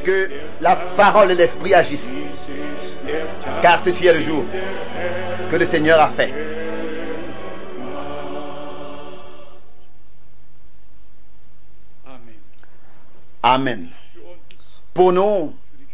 que la parole et l'esprit agissent. Car ceci est le jour que le Seigneur a fait. Amen. Pour nous,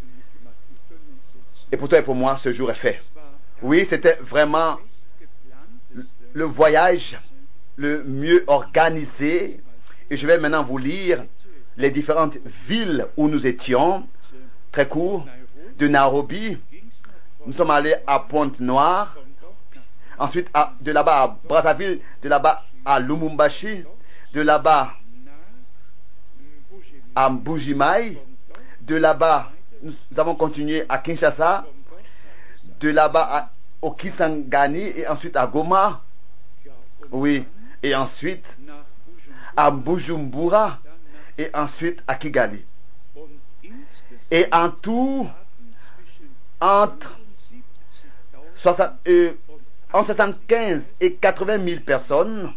et pour toi et pour moi, ce jour est fait. Oui, c'était vraiment le voyage le mieux organisé. Et je vais maintenant vous lire les différentes villes où nous étions. Très court. De Nairobi, nous sommes allés à Pointe-Noire. Ensuite, de là-bas à Brazzaville, de là-bas à Lumumbashi, de là-bas à Mbuji-Mayi, de là-bas, nous avons continué à Kinshasa, de là-bas au Kisangani et ensuite à Goma, oui, et ensuite à Bujumbura et ensuite à Kigali. Et en tout, entre 75 et 80 000 personnes,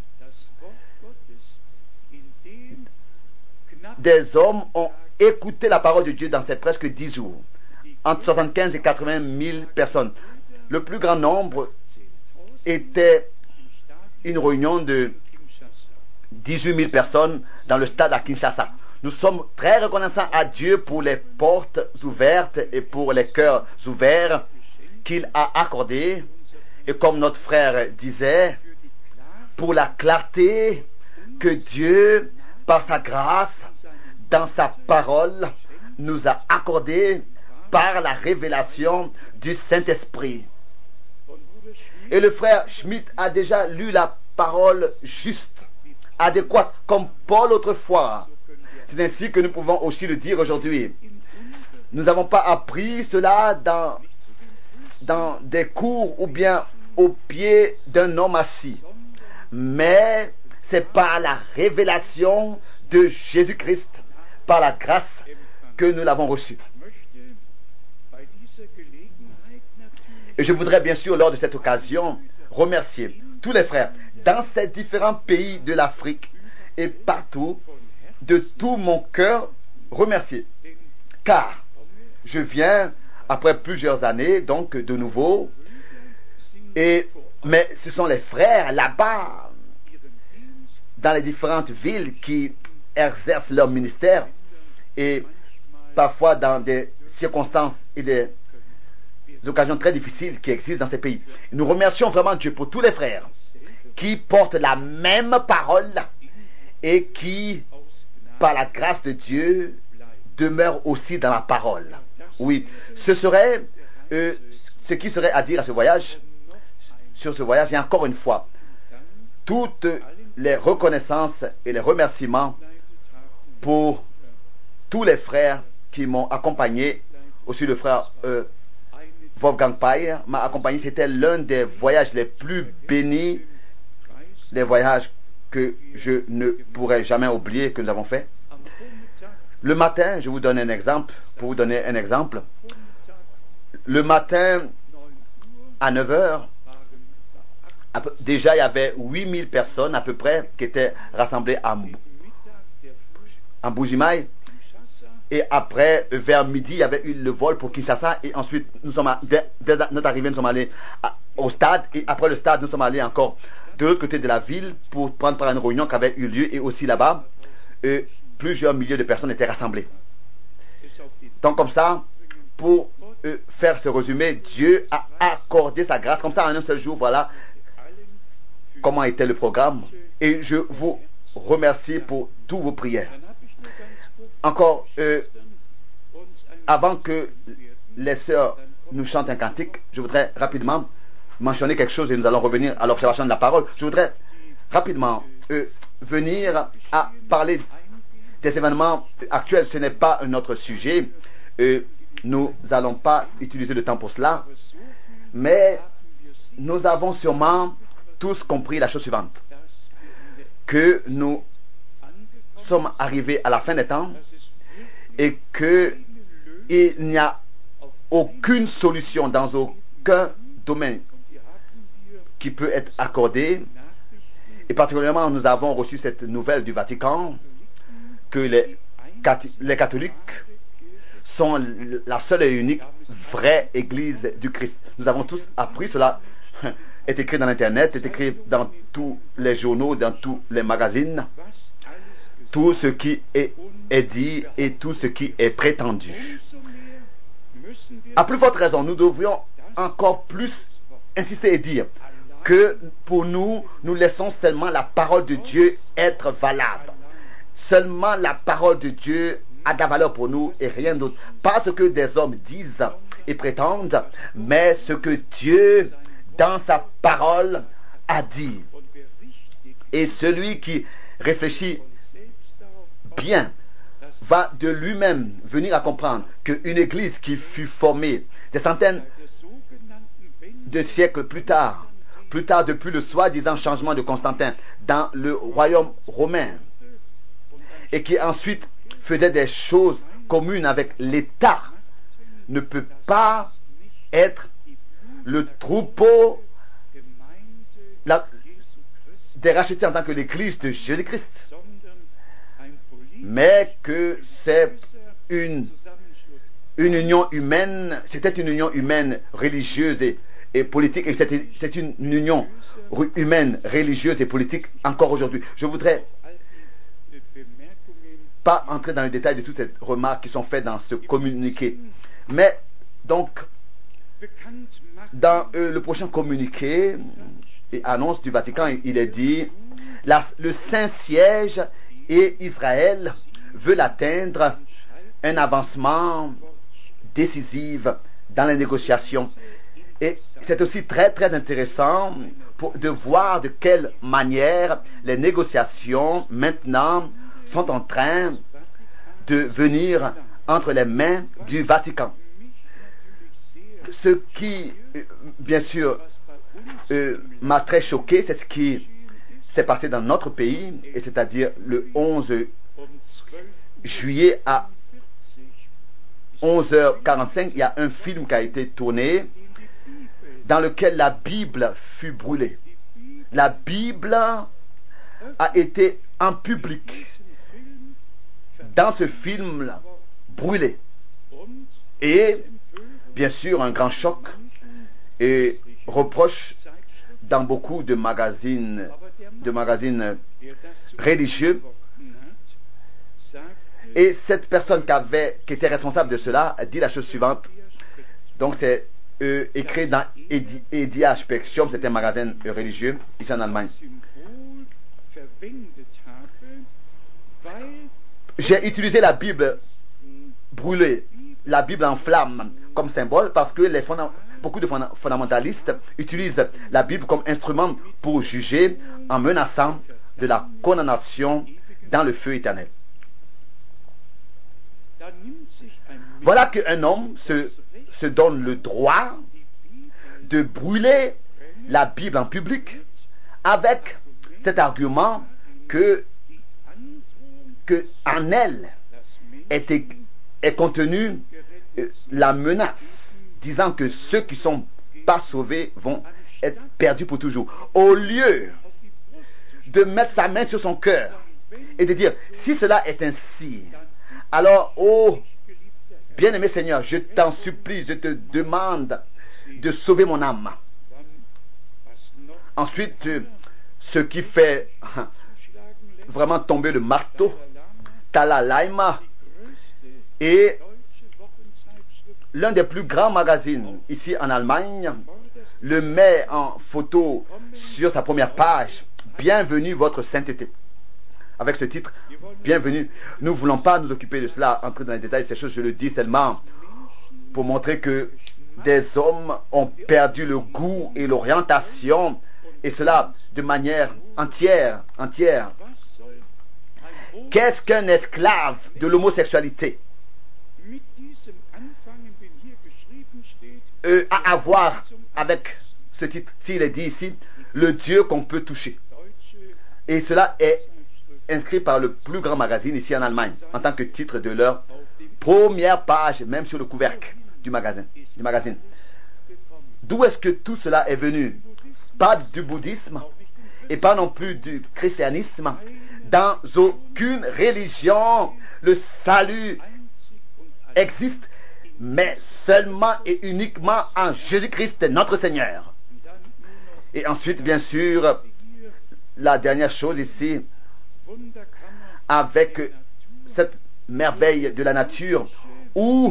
des hommes ont écouté la parole de Dieu dans ces presque 10 jours. Entre 75 et 80 000 personnes. Le plus grand nombre était une réunion de 18 000 personnes dans le stade à Kinshasa. Nous sommes très reconnaissants à Dieu pour les portes ouvertes et pour les cœurs ouverts qu'il a accordés. Et comme notre frère disait, pour la clarté que Dieu, par sa grâce, dans sa parole, nous a accordée par la révélation du Saint-Esprit. Et le frère Schmitt a déjà lu la parole juste, adéquate, comme Paul autrefois. C'est ainsi que nous pouvons aussi le dire aujourd'hui. Nous n'avons pas appris cela dans des cours ou bien au pied d'un homme assis. Mais c'est par la révélation de Jésus-Christ, par la grâce que nous l'avons reçu. Et je voudrais bien sûr, lors de cette occasion, remercier tous les frères dans ces différents pays de l'Afrique et partout, de tout mon cœur, remercier. Car je viens, après plusieurs années, donc de nouveau, mais ce sont les frères là-bas, dans les différentes villes qui exercent leur ministère, et parfois dans des circonstances et des occasions très difficiles qui existent dans ces pays. Nous remercions vraiment Dieu pour tous les frères qui portent la même parole et qui, par la grâce de Dieu, demeurent aussi dans la parole. Oui, ce serait ce qui serait à dire à ce voyage, sur ce voyage, et encore une fois, toutes les reconnaissances et les remerciements pour tous les frères qui m'ont accompagné. Aussi le frère Wolfgang Payer m'a accompagné. C'était l'un des voyages les plus bénis, les voyages que je ne pourrai jamais oublier que nous avons fait. Le matin, je vous donne un exemple, pour vous donner un exemple. Le matin, à 9 heures, déjà il y avait 8000 personnes à peu près qui étaient rassemblées en Mbuji-Mayi. Et après, vers midi, il y avait eu le vol pour Kinshasa. Et ensuite, dès notre arrivée, nous sommes allés au stade. Et après le stade, nous sommes allés encore de l'autre côté de la ville pour prendre part à une réunion qui avait eu lieu. Et aussi là-bas, plusieurs milliers de personnes étaient rassemblées. Donc comme ça, pour faire ce résumé, Dieu a accordé sa grâce. Comme ça, en un seul jour, voilà comment était le programme. Et je vous remercie pour toutes vos prières. Encore, avant que les sœurs nous chantent un cantique, je voudrais rapidement mentionner quelque chose et nous allons revenir à l'observation de la parole. Je voudrais rapidement venir à parler des événements actuels. Ce n'est pas notre sujet. Nous n'allons pas utiliser le temps pour cela. Mais nous avons sûrement tous compris la chose suivante. Que nous sommes arrivés à la fin des temps et qu'il n'y a aucune solution dans aucun domaine qui peut être accordée. Et particulièrement, nous avons reçu cette nouvelle du Vatican que les catholiques sont la seule et unique vraie Église du Christ. Nous avons tous appris cela. Est écrit dans l'Internet, est écrit dans tous les journaux, dans tous les magazines. Tout ce qui est dit et tout ce qui est prétendu. À plus forte raison, nous devrions encore plus insister et dire que pour nous, nous laissons seulement la parole de Dieu être valable. Seulement la parole de Dieu a de la valeur pour nous et rien d'autre. Pas ce que des hommes disent et prétendent, mais ce que Dieu, dans sa parole, a dit. Et celui qui réfléchit bien va de lui-même venir à comprendre qu'une église qui fut formée des centaines de siècles plus tard depuis le soi-disant changement de Constantin dans le royaume romain, et qui ensuite faisait des choses communes avec l'État, ne peut pas être le troupeau des rachetés en tant que l'Église de Jésus-Christ, mais que c'est une union humaine, c'était une union humaine religieuse et politique, et c'est une union humaine, religieuse et politique encore aujourd'hui. Je ne voudrais pas entrer dans le détail de toutes ces remarques qui sont faites dans ce communiqué. Mais donc, dans le prochain communiqué et annonce du Vatican, il est dit le Saint-Siège et Israël veulent atteindre un avancement décisif dans les négociations. Et c'est aussi très très intéressant de voir de quelle manière les négociations maintenant sont en train de venir entre les mains du Vatican. Ce qui, bien sûr, m'a très choqué, c'est ce qui s'est passé dans notre pays, et c'est-à-dire le 11 juillet à 11h45, il y a un film qui a été tourné dans lequel la Bible fut brûlée. La Bible a été en public dans ce film brûlé. Et bien sûr un grand choc et reproche dans beaucoup de magazines religieux. Et cette personne qui était responsable de cela a dit la chose suivante. Donc c'est écrit dans Edia Spexium, c'est un magazine religieux ici en Allemagne. J'ai utilisé la Bible brûlée, la Bible en flammes comme symbole parce que beaucoup de fondamentalistes utilisent la Bible comme instrument pour juger en menaçant de la condamnation dans le feu éternel. Voilà qu'un homme se donne le droit de brûler la Bible en public avec cet argument que en elle est contenue la menace, disant que ceux qui ne sont pas sauvés vont être perdus pour toujours. Au lieu de mettre sa main sur son cœur et de dire, si cela est ainsi, alors, oh, bien-aimé Seigneur, je t'en supplie, je te demande de sauver mon âme. Ensuite, ce qui fait vraiment tomber le marteau, Talalaima, et l'un des plus grands magazines ici en Allemagne le met en photo sur sa première page. Bienvenue votre sainteté. Avec ce titre, bienvenue. Nous ne voulons pas nous occuper de cela, entrer dans les détails de ces choses, je le dis seulement pour montrer que des hommes ont perdu le goût et l'orientation, et cela de manière entière. Qu'est-ce qu'un esclave de l'homosexualité à avoir avec ce titre, s'il est dit ici, le Dieu qu'on peut toucher. Et cela est inscrit par le plus grand magazine ici en Allemagne, en tant que titre de leur première page, même sur le couvercle du magazine. D'où est-ce que tout cela est venu? Pas du bouddhisme et pas non plus du christianisme. Dans aucune religion, le salut existe, mais seulement et uniquement en Jésus-Christ, notre Seigneur. Et ensuite, bien sûr, la dernière chose ici, avec cette merveille de la nature, où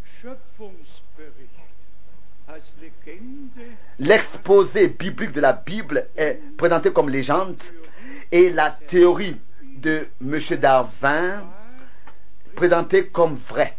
l'exposé biblique de la Bible est présenté comme légende et la théorie de M. Darwin présentée comme vraie.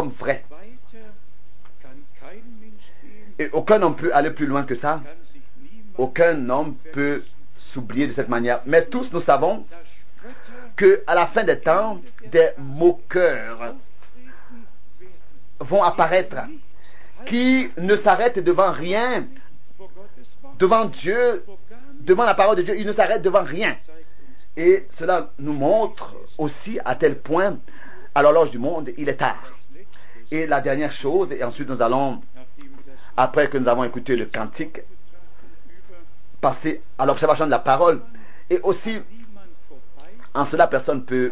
Et aucun homme peut aller plus loin que ça. Aucun homme peut s'oublier de cette manière. Mais tous nous savons qu'à la fin des temps, des moqueurs vont apparaître qui ne s'arrêtent devant rien, devant Dieu, devant la parole de Dieu. Ils ne s'arrêtent devant rien. Et cela nous montre aussi à tel point, à l'horloge du monde, il est tard. Et la dernière chose, et ensuite nous allons, après que nous avons écouté le cantique, passer à l'observation de la parole. Et aussi, en cela, personne peut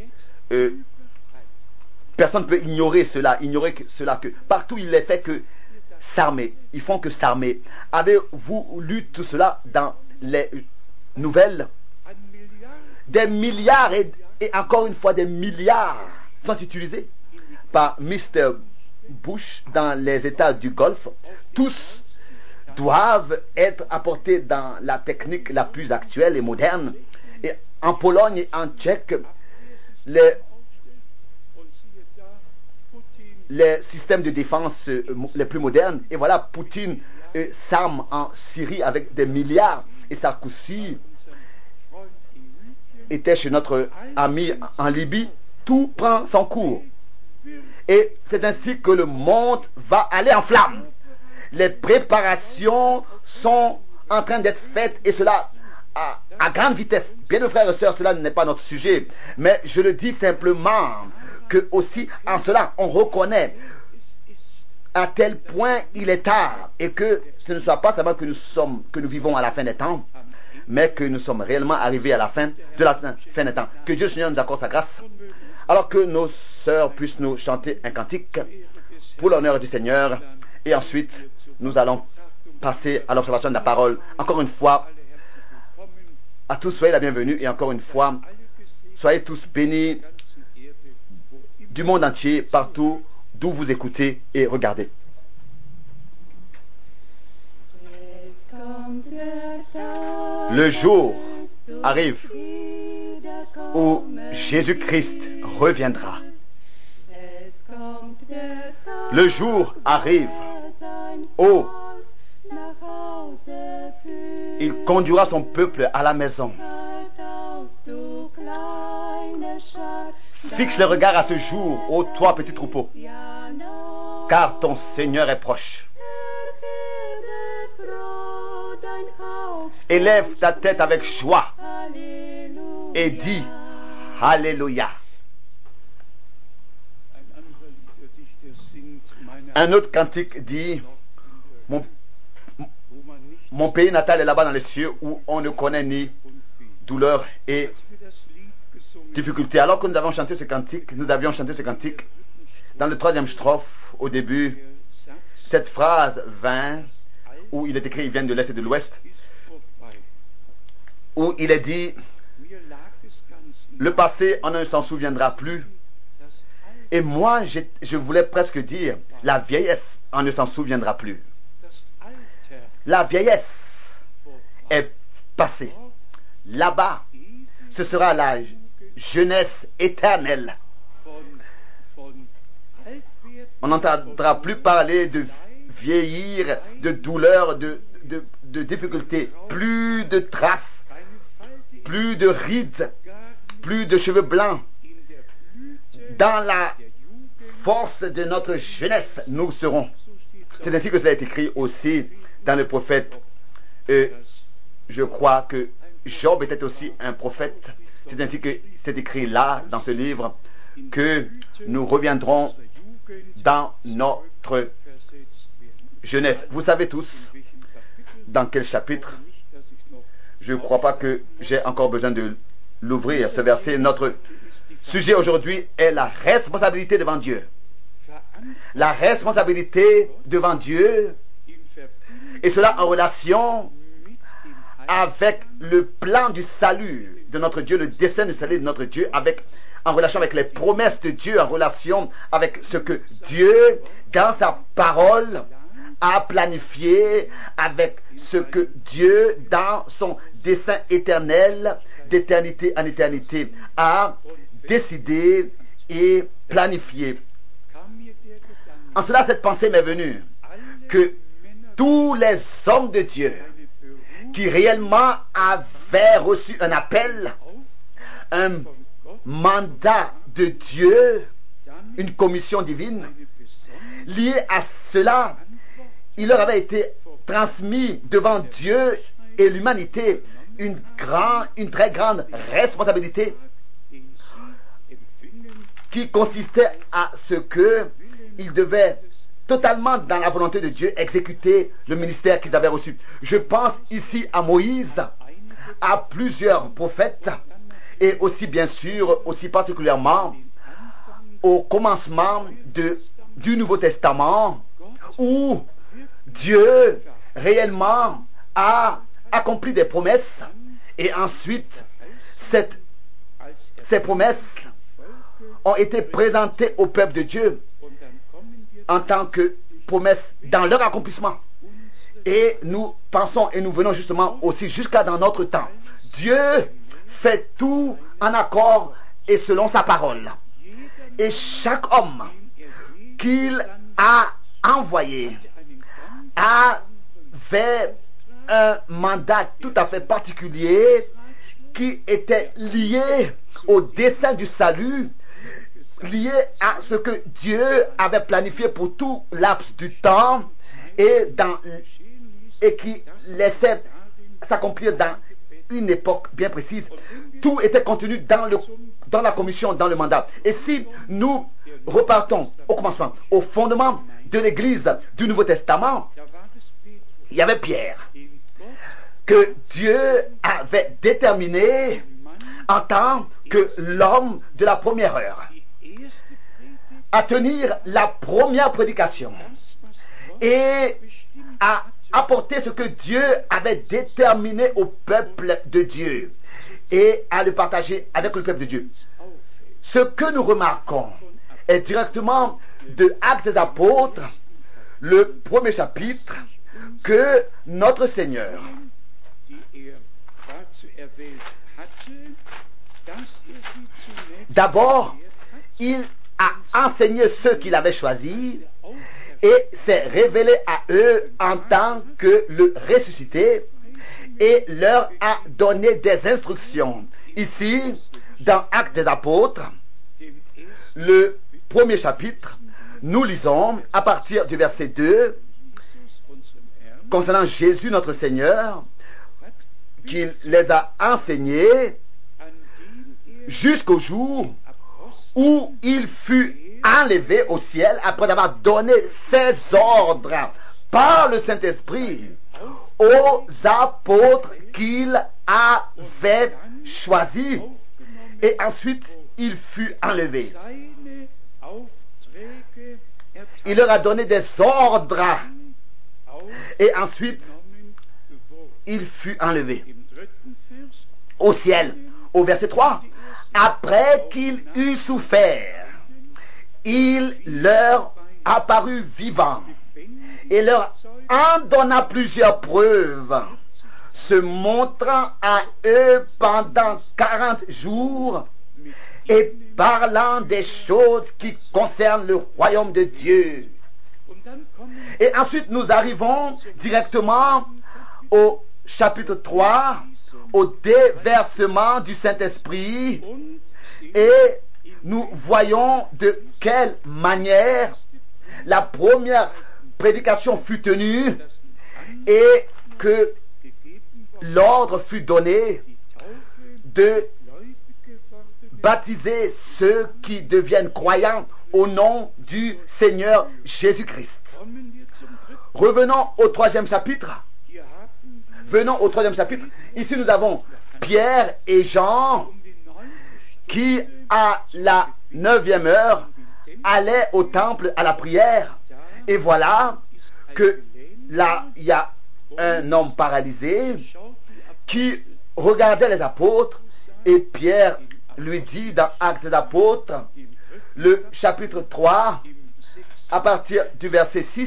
ignorer cela, que partout il est fait que s'armer. Ils font que s'armer. Avez-vous lu tout cela dans les nouvelles? Des milliards et encore une fois des milliards sont utilisés par Mr. Bush dans les États du Golfe. Tous doivent être apportés dans la technique la plus actuelle et moderne. Et en Pologne et en Tchèque, les systèmes de défense les plus modernes. Et voilà, Poutine s'arme en Syrie avec des milliards. Et Sarkozy était chez notre ami en Libye. Tout prend son cours. Et c'est ainsi que le monde va aller en flammes. Les préparations sont en train d'être faites et cela à grande vitesse. Bien, mes frères et sœurs, cela n'est pas notre sujet. Mais je le dis simplement que aussi en cela, on reconnaît à tel point il est tard et que ce ne soit pas seulement que nous vivons à la fin des temps, mais que nous sommes réellement arrivés à la fin de la fin des temps. Que Dieu Seigneur nous accorde sa grâce. Alors que nos sœurs puissent nous chanter un cantique pour l'honneur du Seigneur. Et ensuite, nous allons passer à l'observation de la parole. Encore une fois, à tous, soyez la bienvenue. Et encore une fois, soyez tous bénis du monde entier, partout d'où vous écoutez et regardez. Le jour arrive où Jésus-Christ reviendra. Le jour arrive où il conduira son peuple à la maison. Fixe le regard à ce jour, ô toi petit troupeau, car ton Seigneur est proche. Élève ta tête avec joie et dis Alléluia. Un autre cantique dit mon pays natal est là-bas dans les cieux où on ne connaît ni douleur et difficulté. Alors que nous avions chanté ce cantique, dans le troisième strophe, au début, cette phrase vint, où il est écrit, il vient de l'Est et de l'Ouest, où il est dit, le passé, on ne s'en souviendra plus. Et moi, je voulais presque dire, la vieillesse, on ne s'en souviendra plus. La vieillesse est passée. Là-bas, ce sera la jeunesse éternelle. On n'entendra plus parler de vieillir, de douleur, de difficultés. Plus de traces, plus de rides, plus de cheveux blancs. Dans la force de notre jeunesse, nous serons. C'est ainsi que cela est écrit aussi dans le prophète. Je crois que Job était aussi un prophète. C'est ainsi que c'est écrit là, dans ce livre, que nous reviendrons dans notre jeunesse. Vous savez tous dans quel chapitre. Je ne crois pas que j'ai encore besoin de l'ouvrir, ce verset. Notre sujet aujourd'hui est la responsabilité devant Dieu. la responsabilité devant Dieu, et cela en relation avec le plan du salut de notre Dieu, le dessein du salut de notre Dieu, en relation avec les promesses de Dieu, en relation avec ce que Dieu, dans sa parole, a planifié, avec ce que Dieu, dans son dessein éternel, d'éternité en éternité, a décidé et planifié. En cela, cette pensée m'est venue, que tous les hommes de Dieu qui réellement avaient reçu un appel, un mandat de Dieu, une commission divine, lié à cela, il leur avait été transmis devant Dieu et l'humanité une très grande responsabilité qui consistait à ce qu'ils devaient totalement dans la volonté de Dieu exécuter le ministère qu'ils avaient reçu. Je pense ici à Moïse, à plusieurs prophètes et aussi bien sûr, aussi particulièrement au commencement du Nouveau Testament où Dieu réellement a accompli des promesses et ensuite ces promesses ont été présentées au peuple de Dieu en tant que promesses dans leur accomplissement. Et nous pensons et nous venons justement aussi jusqu'à dans notre temps. Dieu fait tout en accord et selon sa parole. Et chaque homme qu'il a envoyé avait un mandat tout à fait particulier qui était lié au dessein du salut, lié à ce que Dieu avait planifié pour tout laps du temps et qui laissait s'accomplir dans une époque bien précise. Tout était contenu dans la commission, dans le mandat. Et si nous repartons au commencement, au fondement de l'Église du Nouveau Testament, il y avait Pierre, que Dieu avait déterminé en tant que l'homme de la première heure à tenir la première prédication et à apporter ce que Dieu avait déterminé au peuple de Dieu et à le partager avec le peuple de Dieu. Ce que nous remarquons est directement de Actes des Apôtres, le premier chapitre, que notre Seigneur d'abord, il a enseigné ceux qu'il avait choisis et s'est révélé à eux en tant que le ressuscité et leur a donné des instructions. Ici, dans Actes des Apôtres, le premier chapitre, nous lisons à partir du verset 2 concernant Jésus notre Seigneur, qu'il les a enseignés jusqu'au jour où il fut enlevé au ciel après avoir donné ses ordres par le Saint-Esprit aux apôtres qu'il avait choisis. Et ensuite, il fut enlevé. Il leur a donné des ordres. Et ensuite, il fut enlevé au ciel. Au verset 3, après qu'il eut souffert, il leur apparut vivant et leur en donna plusieurs preuves, se montrant à eux pendant 40 jours et parlant des choses qui concernent le royaume de Dieu. Et ensuite nous arrivons directement au chapitre 3, au déversement du Saint-Esprit, et nous voyons de quelle manière la première prédication fut tenue et que l'ordre fut donné de baptiser ceux qui deviennent croyants au nom du Seigneur Jésus-Christ. Revenons au troisième chapitre. Venons au troisième chapitre. Ici, nous avons Pierre et Jean qui, à la 9e heure, allait au temple à la prière. Et voilà que là, il y a un homme paralysé qui regardait les apôtres. Et Pierre lui dit dans Actes des Apôtres, le chapitre 3, à partir du verset 6,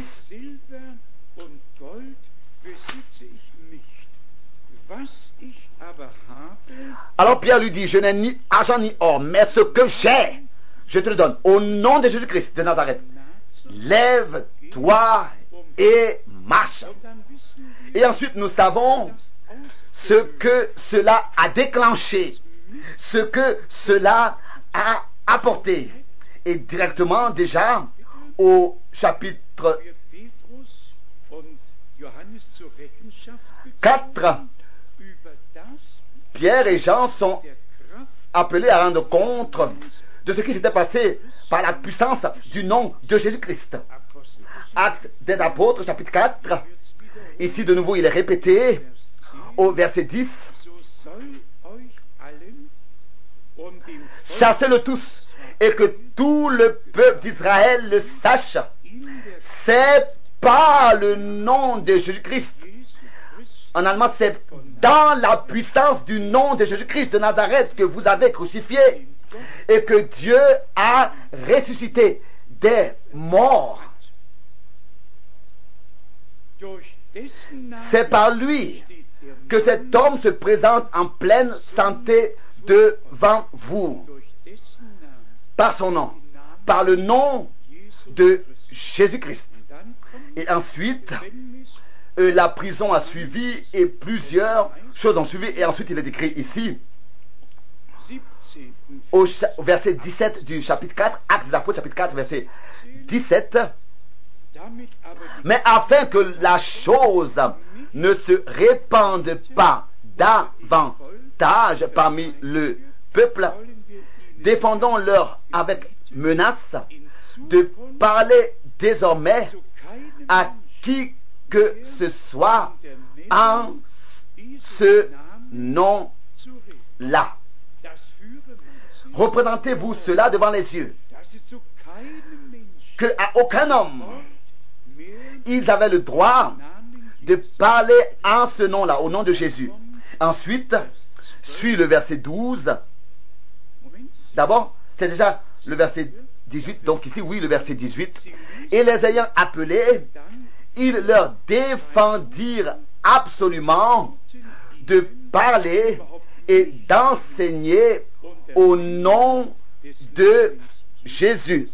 alors Pierre lui dit, je n'ai ni argent ni or, mais ce que j'ai, je te le donne. Au nom de Jésus-Christ de Nazareth, lève-toi et marche. Et ensuite, nous savons ce que cela a déclenché, ce que cela a apporté. Et directement déjà au chapitre 4, Pierre et Jean sont appelés à rendre compte de ce qui s'était passé par la puissance du nom de Jésus-Christ. Actes des Apôtres, chapitre 4. Ici, de nouveau, il est répété au verset 10. Chassez-le tous, et que tout le peuple d'Israël le sache. C'est par le nom de Jésus-Christ. En allemand, c'est dans la puissance du nom de Jésus-Christ de Nazareth que vous avez crucifié et que Dieu a ressuscité des morts. C'est par lui que cet homme se présente en pleine santé devant vous. Par son nom, par le nom de Jésus-Christ. Et ensuite, la prison a suivi et plusieurs choses ont suivi. Et ensuite, il est écrit ici, au verset 17 du chapitre 4, Actes des Apôtres, chapitre 4, verset 17. Mais afin que la chose ne se répande pas davantage parmi le peuple, défendons-leur avec menace de parler désormais à qui que ce soit en ce nom-là. Représentez-vous cela devant les yeux, que à aucun homme ils avaient le droit de parler en ce nom-là, au nom de Jésus. Ensuite, suit le verset 12. D'abord, c'est déjà le verset 18, donc ici, oui, le verset 18. Et les ayant appelés, ils leur défendirent absolument de parler et d'enseigner au nom de Jésus.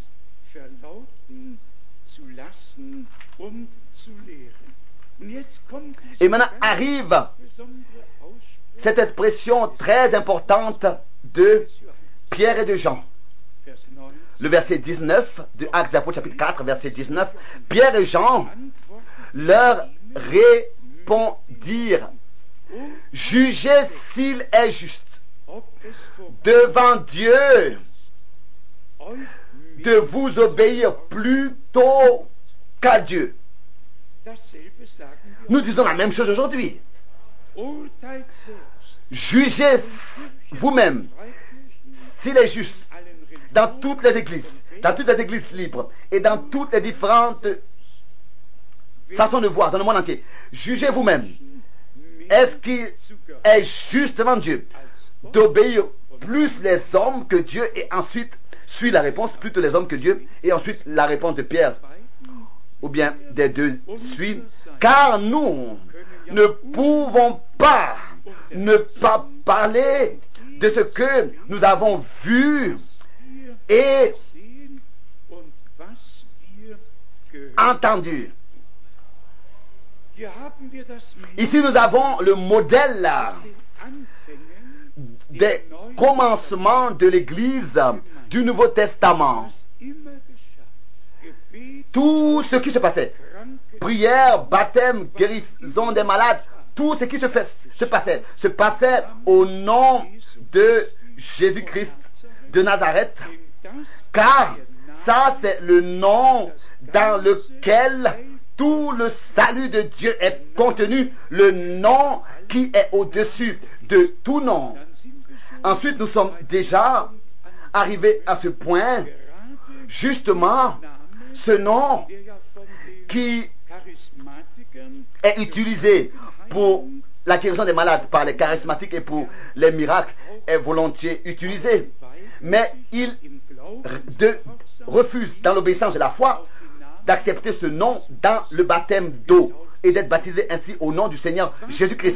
Et maintenant arrive cette expression très importante de Pierre et de Jean. Le verset 19 de Actes des Apôtres, chapitre 4, verset 19. Pierre et Jean leur répondirent: jugez s'il est juste devant Dieu de vous obéir plutôt qu'à Dieu. Nous disons la même chose aujourd'hui. Jugez vous-même s'il est juste dans toutes les églises libres et dans toutes les différentes façons de voir dans le monde entier. Jugez vous-même. Est-ce qu'il est juste devant Dieu d'obéir plus les hommes que Dieu? Et ensuite suit la réponse, plutôt les hommes que Dieu. Et ensuite la réponse de Pierre, ou bien des deux suit: car nous ne pouvons pas ne pas parler de ce que nous avons vu et entendu. Ici nous avons le modèle des commencements de l'Église du Nouveau Testament. Tout ce qui se passait, prière, baptême, guérison des malades, tout ce qui se passait au nom de Jésus-Christ de Nazareth, car ça c'est le nom dans lequel tout le salut de Dieu est contenu, le nom qui est au-dessus de tout nom. Ensuite, nous sommes déjà arrivés à ce point, justement ce nom qui est utilisé pour la guérison des malades par les charismatiques et pour les miracles est volontiers utilisé. Mais il refuse, dans l'obéissance de la foi, d'accepter ce nom dans le baptême d'eau et d'être baptisé ainsi au nom du Seigneur Jésus-Christ.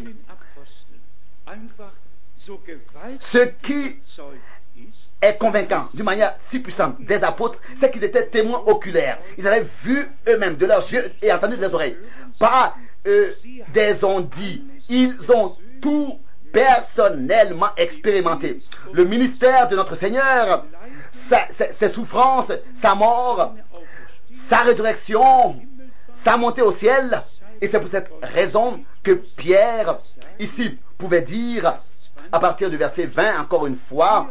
Ce qui est convaincant d'une manière si puissante des apôtres, c'est qu'ils étaient témoins oculaires. Ils avaient vu eux-mêmes de leurs yeux et entendu de leurs oreilles. Pas des ondits. Ils ont tout personnellement expérimenté. Le ministère de notre Seigneur, ses souffrances, sa mort, sa résurrection, sa montée au ciel. Et c'est pour cette raison que Pierre, ici, pouvait dire, à partir du verset 20, encore une fois,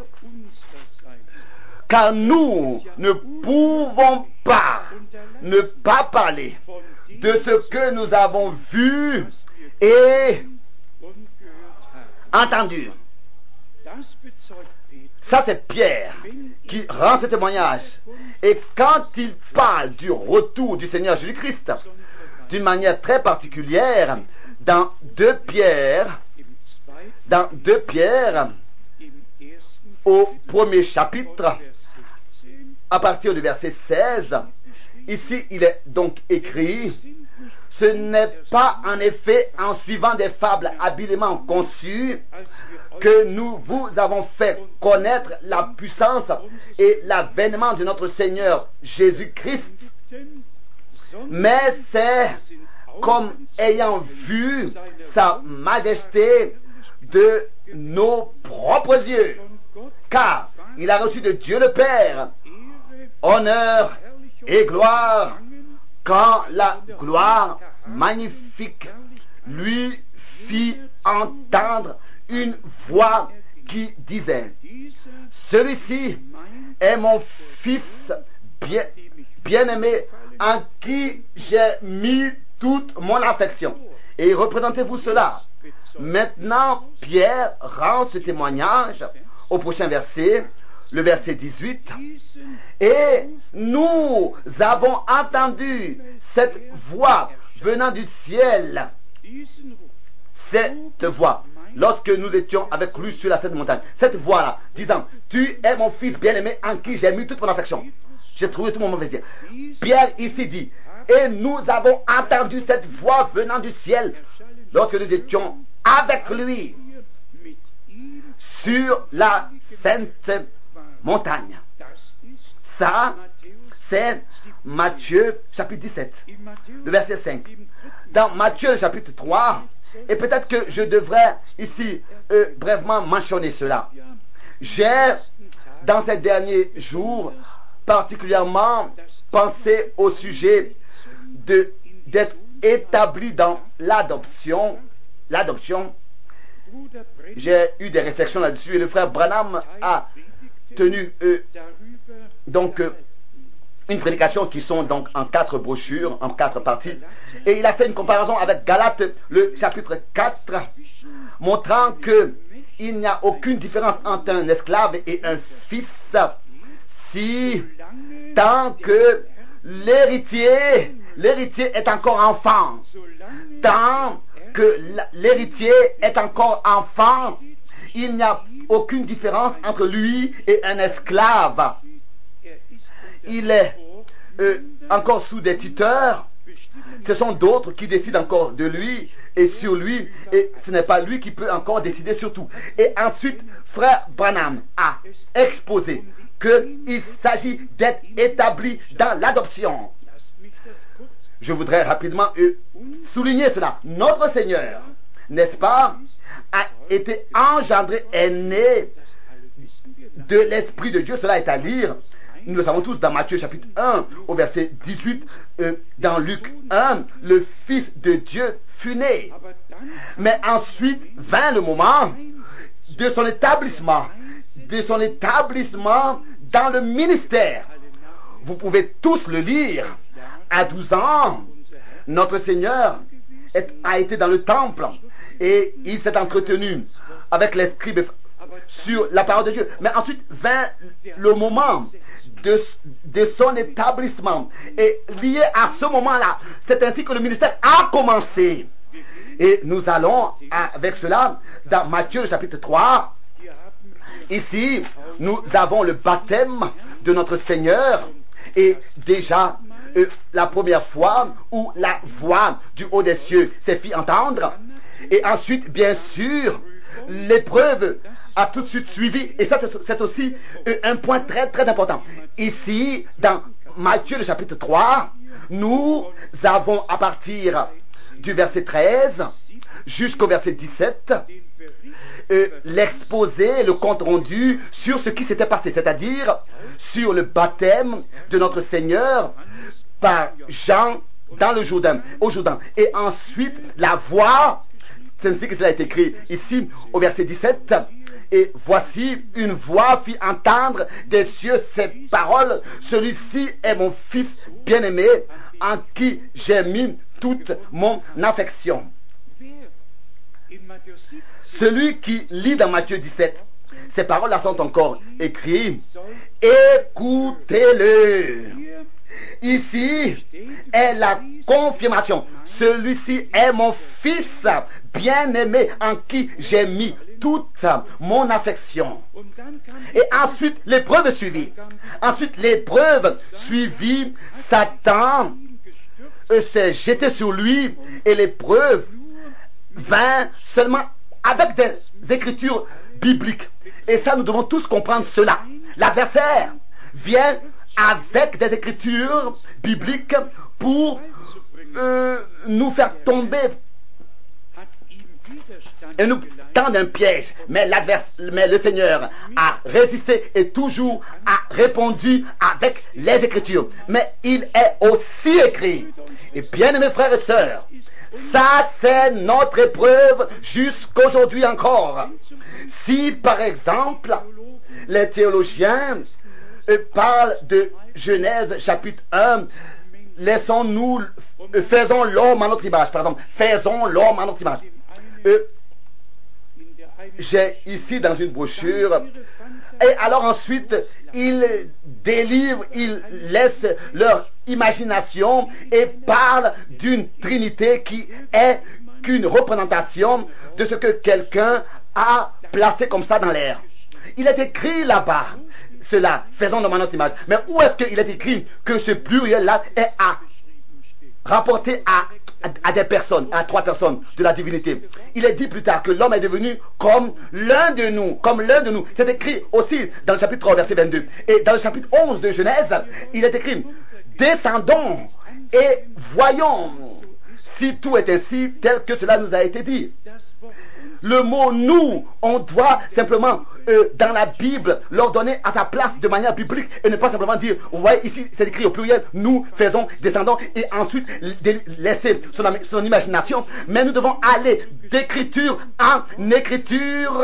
car nous ne pouvons pas ne pas parler de ce que nous avons vu et entendu. Ça, c'est Pierre qui rend ce témoignage. Et quand il parle du retour du Seigneur Jésus-Christ, d'une manière très particulière, dans 2 Pierre, au premier chapitre, à partir du verset 16, ici il est donc écrit: ce n'est pas en effet en suivant des fables habilement conçues que nous vous avons fait connaître la puissance et l'avènement de notre Seigneur Jésus-Christ, mais c'est comme ayant vu sa majesté de nos propres yeux, car il a reçu de Dieu le Père honneur et gloire, quand la gloire magnifique lui fit entendre une voix qui disait: celui-ci est mon fils bien-aimé, en qui j'ai mis toute mon affection. Et représentez-vous cela. Maintenant, Pierre rend ce témoignage au prochain verset, le verset 18. Et nous avons entendu cette voix venant du ciel. Cette voix, lorsque nous étions avec lui sur la sainte montagne, cette voix-là, disant: tu es mon fils bien-aimé en qui j'ai mis toute mon affection. J'ai trouvé tout mon mauvais dire. Pierre ici dit: et nous avons entendu cette voix venant du ciel lorsque nous étions avec lui sur la sainte montagne. Ça, c'est Matthieu chapitre 17, le verset 5. Dans Matthieu chapitre 3, et peut-être que je devrais ici brièvement mentionner cela. J'ai, dans ces derniers jours, particulièrement pensé au sujet d'être établi dans l'adoption. J'ai eu des réflexions là-dessus et le frère Branham a tenu une prédication qui sont donc en 4 brochures, en 4 parties, et il a fait une comparaison avec Galates, le chapitre 4, montrant que il n'y a aucune différence entre un esclave et un fils, si tant que l'héritier est encore enfant. Tant que l'héritier est encore enfant, il n'y a aucune différence entre lui et un esclave. Il est encore sous des tuteurs. Ce sont d'autres qui décident encore de lui et sur lui, et ce n'est pas lui qui peut encore décider sur tout. Et ensuite, frère Branham a exposé qu'il s'agit d'être établi dans l'adoption. Je voudrais rapidement souligner cela. Notre Seigneur, n'est-ce pas, a été engendré, est né de l'Esprit de Dieu. Cela est à lire. Nous le savons tous dans Matthieu chapitre 1, au verset 18, dans Luc 1, le Fils de Dieu fut né. Mais ensuite vint le moment de son établissement dans le ministère. Vous pouvez tous le lire. À 12 ans, notre Seigneur a été dans le temple et il s'est entretenu avec les scribes sur la parole de Dieu. Mais ensuite vint le moment de son établissement. Et lié à ce moment-là, c'est ainsi que le ministère a commencé. Et nous allons avec cela dans Matthieu le chapitre 3. Ici, nous avons le baptême de notre Seigneur. Et déjà, la première fois où la voix du haut des cieux s'est fit entendre. Et ensuite, bien sûr, l'épreuve a tout de suite suivi. Et ça, c'est aussi un point très, très important. Ici, dans Matthieu, le chapitre 3, nous avons à partir du verset 13 jusqu'au verset 17, l'exposé, le compte rendu sur ce qui s'était passé, c'est-à-dire sur le baptême de notre Seigneur par Jean dans le Jourdain, au Jourdain. Et ensuite, la voix, c'est ainsi que cela est écrit ici au verset 17. Et voici une voix fit entendre des cieux ces paroles. Celui-ci est mon fils bien-aimé, en qui j'ai mis toute mon affection. Celui qui lit dans Matthieu 17, ces paroles-là sont encore écrites. Écoutez-le. Ici est la confirmation. Celui-ci est mon fils bien-aimé, en qui j'ai mis toute mon affection. Et ensuite, l'épreuve suivit. Ensuite, l'épreuve suivit. Satan s'est jeté sur lui et l'épreuve vint seulement avec des écritures bibliques. Et ça, nous devons tous comprendre cela. L'adversaire vient avec des écritures bibliques pour nous faire tomber et nous tendre un piège. Mais le Seigneur a résisté et toujours a répondu avec les écritures. Mais il est aussi écrit. Et bien aimés frères et sœurs, ça c'est notre épreuve jusqu'aujourd'hui encore. Si par exemple les théologiens parlent de Genèse chapitre 1, faisons l'homme à notre image, faisons l'homme à notre image. J'ai ici dans une brochure, et alors ensuite ils délivrent, ils laissent leur imagination et parlent d'une trinité qui est qu'une représentation de ce que quelqu'un a placé comme ça dans l'air. Il est écrit là-bas, cela, faisons l'homme à notre image. Mais où est-ce qu'il est écrit que ce pluriel-là est rapporté à des personnes, à 3 personnes de la divinité? Il est dit plus tard que l'homme est devenu comme l'un de nous, C'est écrit aussi dans le chapitre 3, verset 22. Et dans le chapitre 11 de Genèse, il est écrit, descendons et voyons si tout est ainsi tel que cela nous a été dit. Le mot nous, on doit simplement, dans la Bible, leur donner à sa place de manière biblique et ne pas simplement dire, vous voyez ici, c'est écrit au pluriel, nous faisons, descendons, et ensuite laisser son imagination. Mais nous devons aller d'écriture en écriture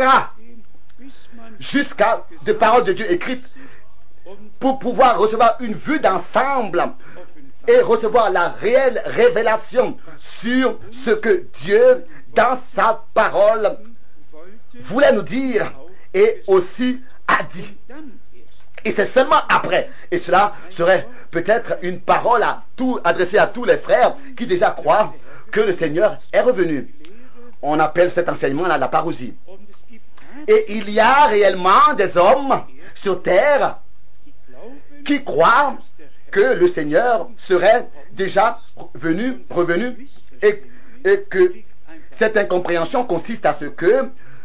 jusqu'à des paroles de Dieu écrites pour pouvoir recevoir une vue d'ensemble et recevoir la réelle révélation sur ce que Dieu, dans sa parole, voulait nous dire et aussi a dit. Et c'est seulement après, et cela serait peut-être une parole adressée à tous les frères qui déjà croient que le Seigneur est revenu. On appelle cet enseignement-là la parousie. Et il y a réellement des hommes sur terre qui croient que le Seigneur serait déjà revenu et que cette incompréhension consiste à ce que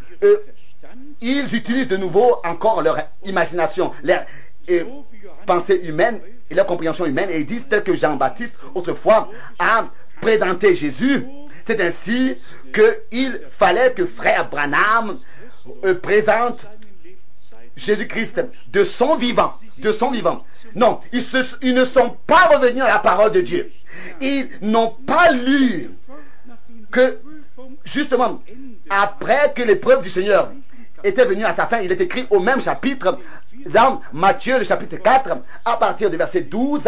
ils utilisent de nouveau encore leur imagination, leur pensée humaine et leur compréhension humaine, et ils disent tel que Jean-Baptiste autrefois a présenté Jésus. C'est ainsi qu'il fallait que frère Branham présente Jésus-Christ de son vivant. Non, ils ne sont pas revenus à la parole de Dieu. Ils n'ont pas lu que, justement, après que l'épreuve du Seigneur était venue à sa fin, il est écrit au même chapitre, dans Matthieu, le chapitre 4, à partir du verset 12,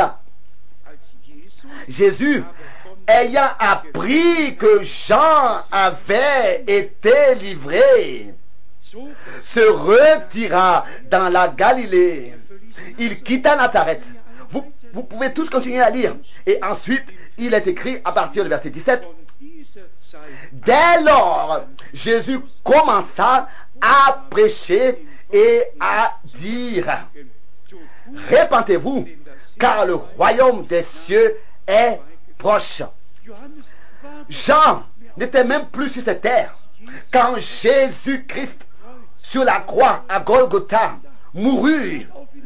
Jésus, ayant appris que Jean avait été livré, se retira dans la Galilée. il quitta Nazareth. Vous pouvez tous continuer à lire. Et ensuite, il est écrit à partir du verset 17. Dès lors, Jésus commença à prêcher et à dire, répentez-vous, car le royaume des cieux est proche. Jean n'était même plus sur cette terre quand Jésus-Christ, sur la croix à Golgotha, mourut.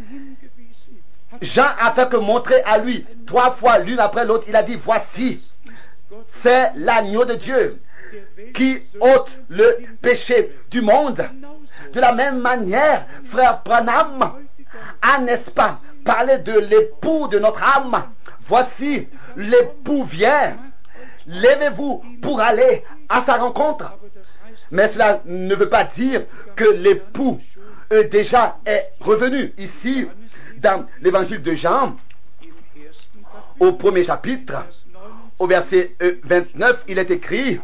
Jean a fait que montrer à lui 3 fois l'une après l'autre. Il a dit, voici, c'est l'agneau de Dieu qui ôte le péché du monde. De la même manière, frère Branham a, n'est-ce pas, parlé de l'époux de notre âme. Voici, l'époux vient. Levez-vous pour aller à sa rencontre. Mais cela ne veut pas dire que l'époux déjà est revenu. Ici, dans l'évangile de Jean, au premier chapitre, au verset 29, il est écrit,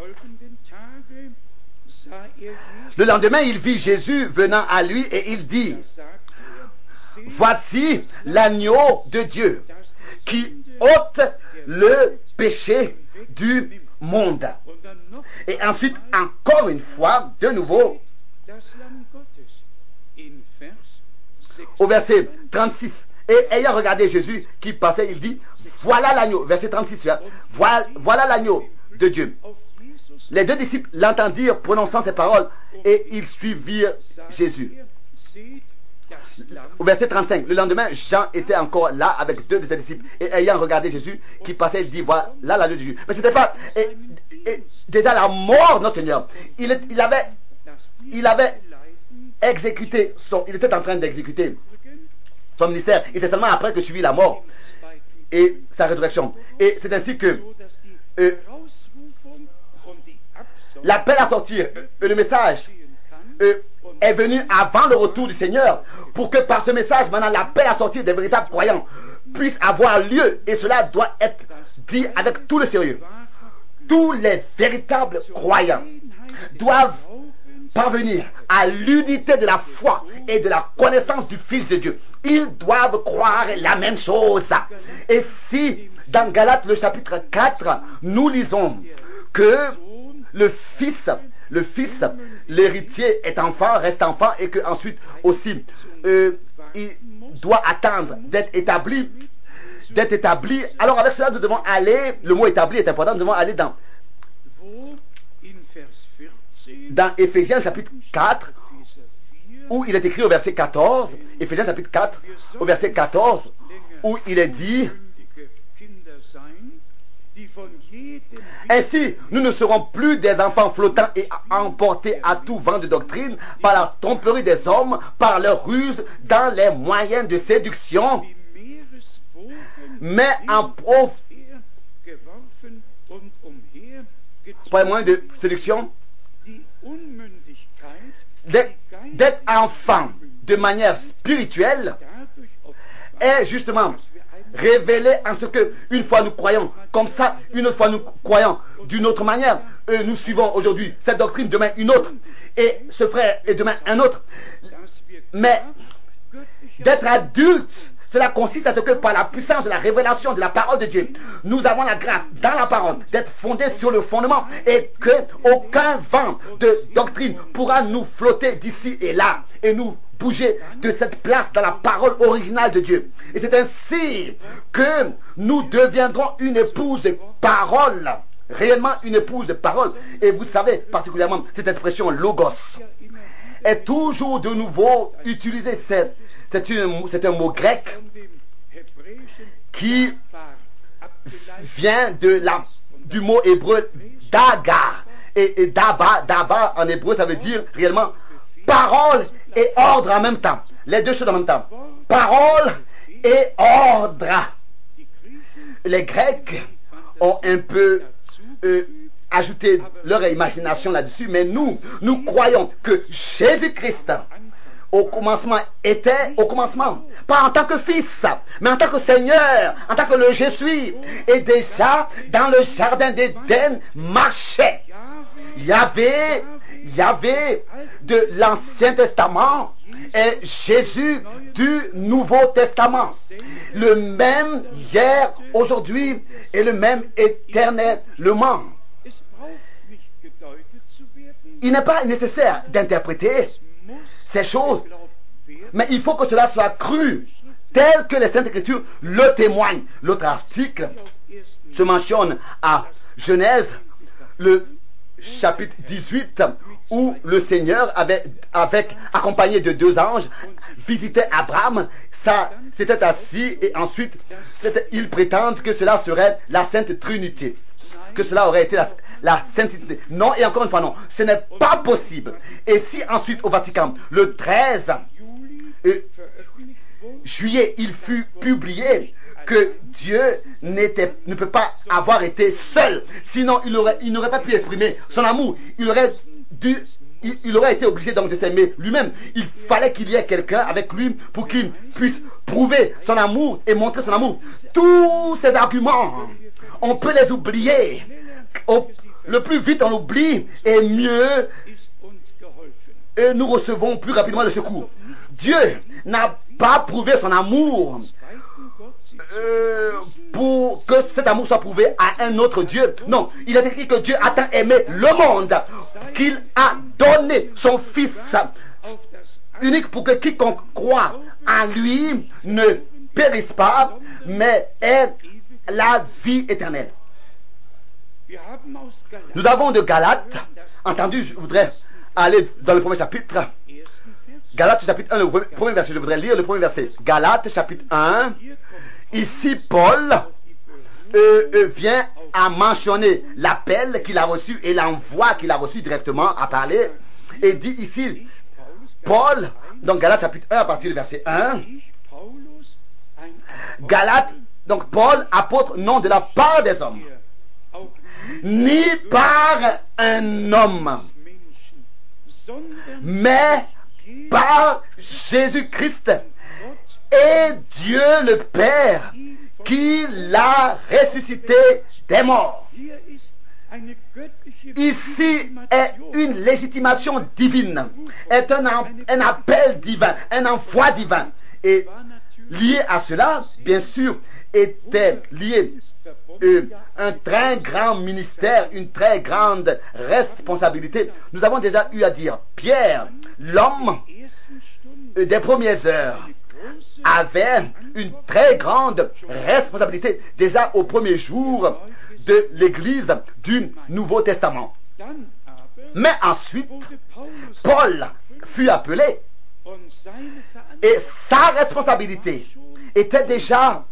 le lendemain, il vit Jésus venant à lui et il dit, voici l'agneau de Dieu qui ôte le péché du monde. Et ensuite, encore une fois, de nouveau, au verset 36, et ayant regardé Jésus qui passait, il dit, voilà l'agneau, verset 36, voilà l'agneau de Dieu. Les 2 disciples l'entendirent prononçant ces paroles et ils suivirent Jésus. Au verset 35, le lendemain, Jean était encore là avec 2 de ses disciples et ayant regardé Jésus qui passait, il dit, voilà l'agneau de Dieu. Mais c'était pas déjà la mort de notre Seigneur. Il avait exécuté il était en train d'exécuter son ministère et c'est seulement après que suivit la mort et sa résurrection. Et c'est ainsi que l'appel à sortir, le message est venu avant le retour du Seigneur pour que par ce message, maintenant l'appel à sortir des véritables croyants puisse avoir lieu et cela doit être dit avec tout le sérieux. Tous les véritables croyants doivent parvenir à l'unité de la foi et de la connaissance du Fils de Dieu. Ils doivent croire la même chose. Et si dans Galates le chapitre 4, nous lisons que le Fils, l'héritier est enfant, reste enfant et que ensuite aussi il doit attendre d'être établi. Alors avec cela nous devons aller, le mot établi est important, nous devons aller dans Éphésiens chapitre 4 où il est écrit au verset 14, Éphésiens chapitre 4 au verset 14 où il est dit, ainsi, nous ne serons plus des enfants flottants et emportés à tout vent de doctrine par la tromperie des hommes, par leur ruse dans les moyens de séduction, mais en par les moyens de séduction, d'être enfant de manière spirituelle est justement révélé en ce que une fois nous croyons comme ça, une autre fois nous croyons d'une autre manière. Nous suivons aujourd'hui cette doctrine, demain une autre, et ce frère et demain un autre. Mais d'être adulte, cela consiste à ce que par la puissance de la révélation de la parole de Dieu, nous avons la grâce dans la parole d'être fondés sur le fondement et que aucun vent de doctrine pourra nous flotter d'ici et là et nous bouger de cette place dans la parole originale de Dieu. Et c'est ainsi que nous deviendrons une épouse de parole, réellement une épouse de parole. Et vous savez particulièrement cette expression logos est toujours de nouveau utilisée. C'est un mot grec qui vient du mot hébreu dagar. Et daba en hébreu, ça veut dire réellement parole et ordre en même temps. Les deux choses en même temps. Parole et ordre. Les Grecs ont un peu ajouté leur imagination là-dessus, mais nous croyons que Jésus-Christ au commencement, pas en tant que fils, mais en tant que Seigneur, en tant que le je suis, et déjà dans le jardin d'Éden marchait. Yahvé Yahvé de l'Ancien Testament est Jésus du Nouveau Testament. Le même hier, aujourd'hui et le même éternellement. Il n'est pas nécessaire d'interpréter ces choses, mais il faut que cela soit cru, tel que les Saintes Écritures le témoignent. L'autre article se mentionne à Genèse, le chapitre 18, où le Seigneur avait, accompagné de 2 anges, visitait Abraham. Ça s'était assis et ensuite ils prétendent que cela serait la Sainte Trinité, que cela aurait été la sainteté. Non, et encore une fois non, ce n'est pas possible. Et si ensuite au Vatican, le 13 juillet, il fut publié que Dieu ne peut pas avoir été seul, sinon il n'aurait pas pu exprimer son amour. Il aurait été obligé donc de s'aimer lui-même. Il fallait qu'il y ait quelqu'un avec lui pour qu'il puisse prouver son amour et montrer son amour. Tous ces arguments, on peut les oublier. Le plus vite on oublie, et mieux et nous recevons plus rapidement le secours. Dieu n'a pas prouvé son amour pour que cet amour soit prouvé à un autre Dieu. Non, il est écrit que Dieu a tant aimé le monde qu'il a donné son Fils unique pour que quiconque croit en lui ne périsse pas, mais ait la vie éternelle. Nous avons de Galates entendu, je voudrais aller dans le premier chapitre. Galates chapitre 1, le premier verset, je voudrais lire le premier verset. Galates chapitre 1. Ici, Paul vient à mentionner l'appel qu'il a reçu et l'envoi qu'il a reçu directement à parler. Et dit ici, Paul, donc Galates chapitre 1 à partir du verset 1. Galates, donc Paul, apôtre, non de la part des hommes, ni par un homme, mais par Jésus-Christ et Dieu le Père qui l'a ressuscité des morts. Ici est une légitimation divine, est un appel divin, un envoi divin. Et lié à cela, bien sûr, était lié un très grand ministère, une très grande responsabilité. Nous avons déjà eu à dire, Pierre, l'homme des premières heures, avait une très grande responsabilité déjà au premier jour de l'Église du Nouveau Testament. Mais ensuite, Paul fut appelé et sa responsabilité était déjà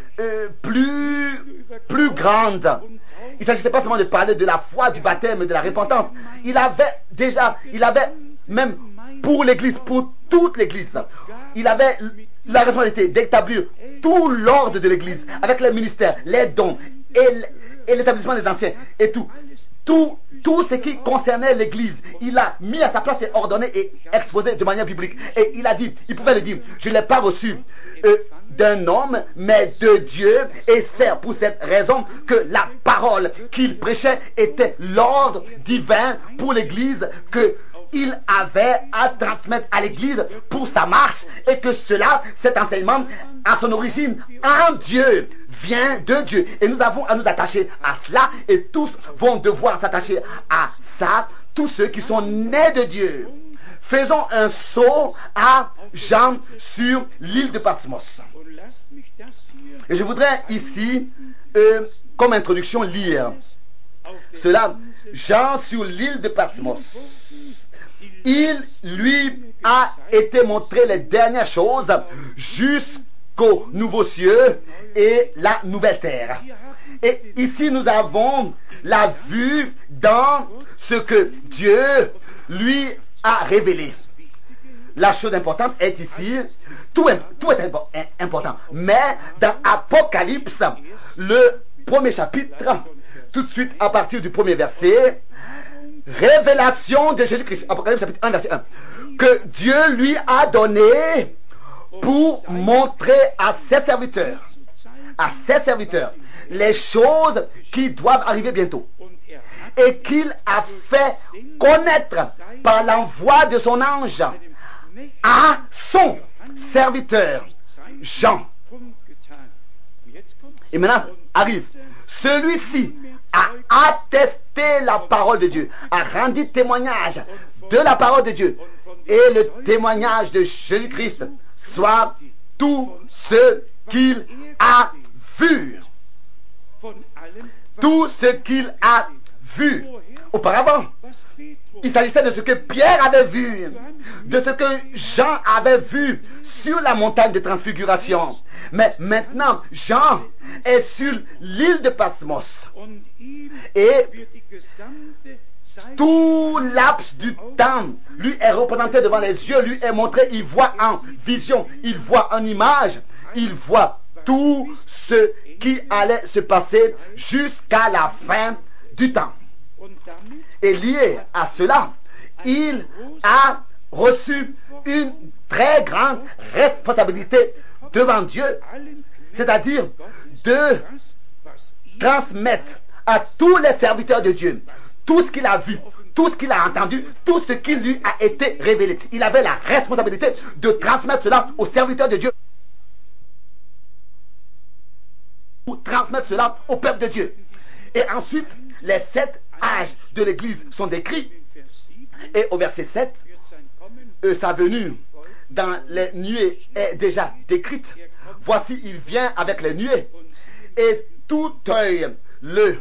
plus grande. Il ne s'agissait pas seulement de parler de la foi, du baptême, de la repentance. Il avait même pour l'Église, pour toute l'Église, il avait la responsabilité d'établir tout l'ordre de l'Église avec les ministères, les dons et l'établissement des anciens et tout ce qui concernait l'Église. Il a mis à sa place et ordonné et exposé de manière biblique. Et il pouvait le dire, je ne l'ai pas reçu d'un homme, mais de Dieu, et c'est pour cette raison que la parole qu'il prêchait était l'ordre divin pour l'Église qu'il avait à transmettre à l'Église pour sa marche, et que cet enseignement, à son origine, en Dieu, vient de Dieu. Et nous avons à nous attacher à cela, et tous vont devoir s'attacher à ça, tous ceux qui sont nés de Dieu. Faisons un saut à Jean sur l'île de Patmos. Et je voudrais ici, comme introduction, lire cela. Jean sur l'île de Patmos. Il lui a été montré les dernières choses jusqu'aux nouveaux cieux et la nouvelle terre. Et ici nous avons la vue dans ce que Dieu lui a révélé. La chose importante est ici, tout est important, mais dans Apocalypse, le premier chapitre, tout de suite à partir du premier verset, révélation de Jésus-Christ, Apocalypse chapitre 1 verset 1, que Dieu lui a donné pour montrer à ses serviteurs les choses qui doivent arriver bientôt. et qu'il a fait connaître par l'envoi de son ange à son serviteur Jean. Et maintenant arrive, celui-ci a attesté la parole de Dieu, a rendu témoignage de la parole de Dieu, et le témoignage de Jésus-Christ soit tout ce qu'il a vu. Tout ce qu'il a vu auparavant. Il s'agissait de ce que Pierre avait vu, de ce que Jean avait vu sur la montagne de transfiguration. Mais maintenant, Jean est sur l'île de Patmos. Et tout laps du temps lui est représenté devant les yeux, lui est montré, il voit en vision, il voit en image, il voit tout ce qui allait se passer jusqu'à la fin du temps. Et lié à cela, il a reçu une très grande responsabilité devant Dieu, c'est-à-dire de transmettre à tous les serviteurs de Dieu tout ce qu'il a vu, tout ce qu'il a entendu, tout ce qui lui a été révélé. Il avait la responsabilité de transmettre cela aux serviteurs de Dieu, pour transmettre cela au peuple de Dieu. Et ensuite, les 7 âges de l'Église sont décrits. Et au verset 7, sa venue dans les nuées est déjà décrite. Voici, il vient avec les nuées, et tout œil le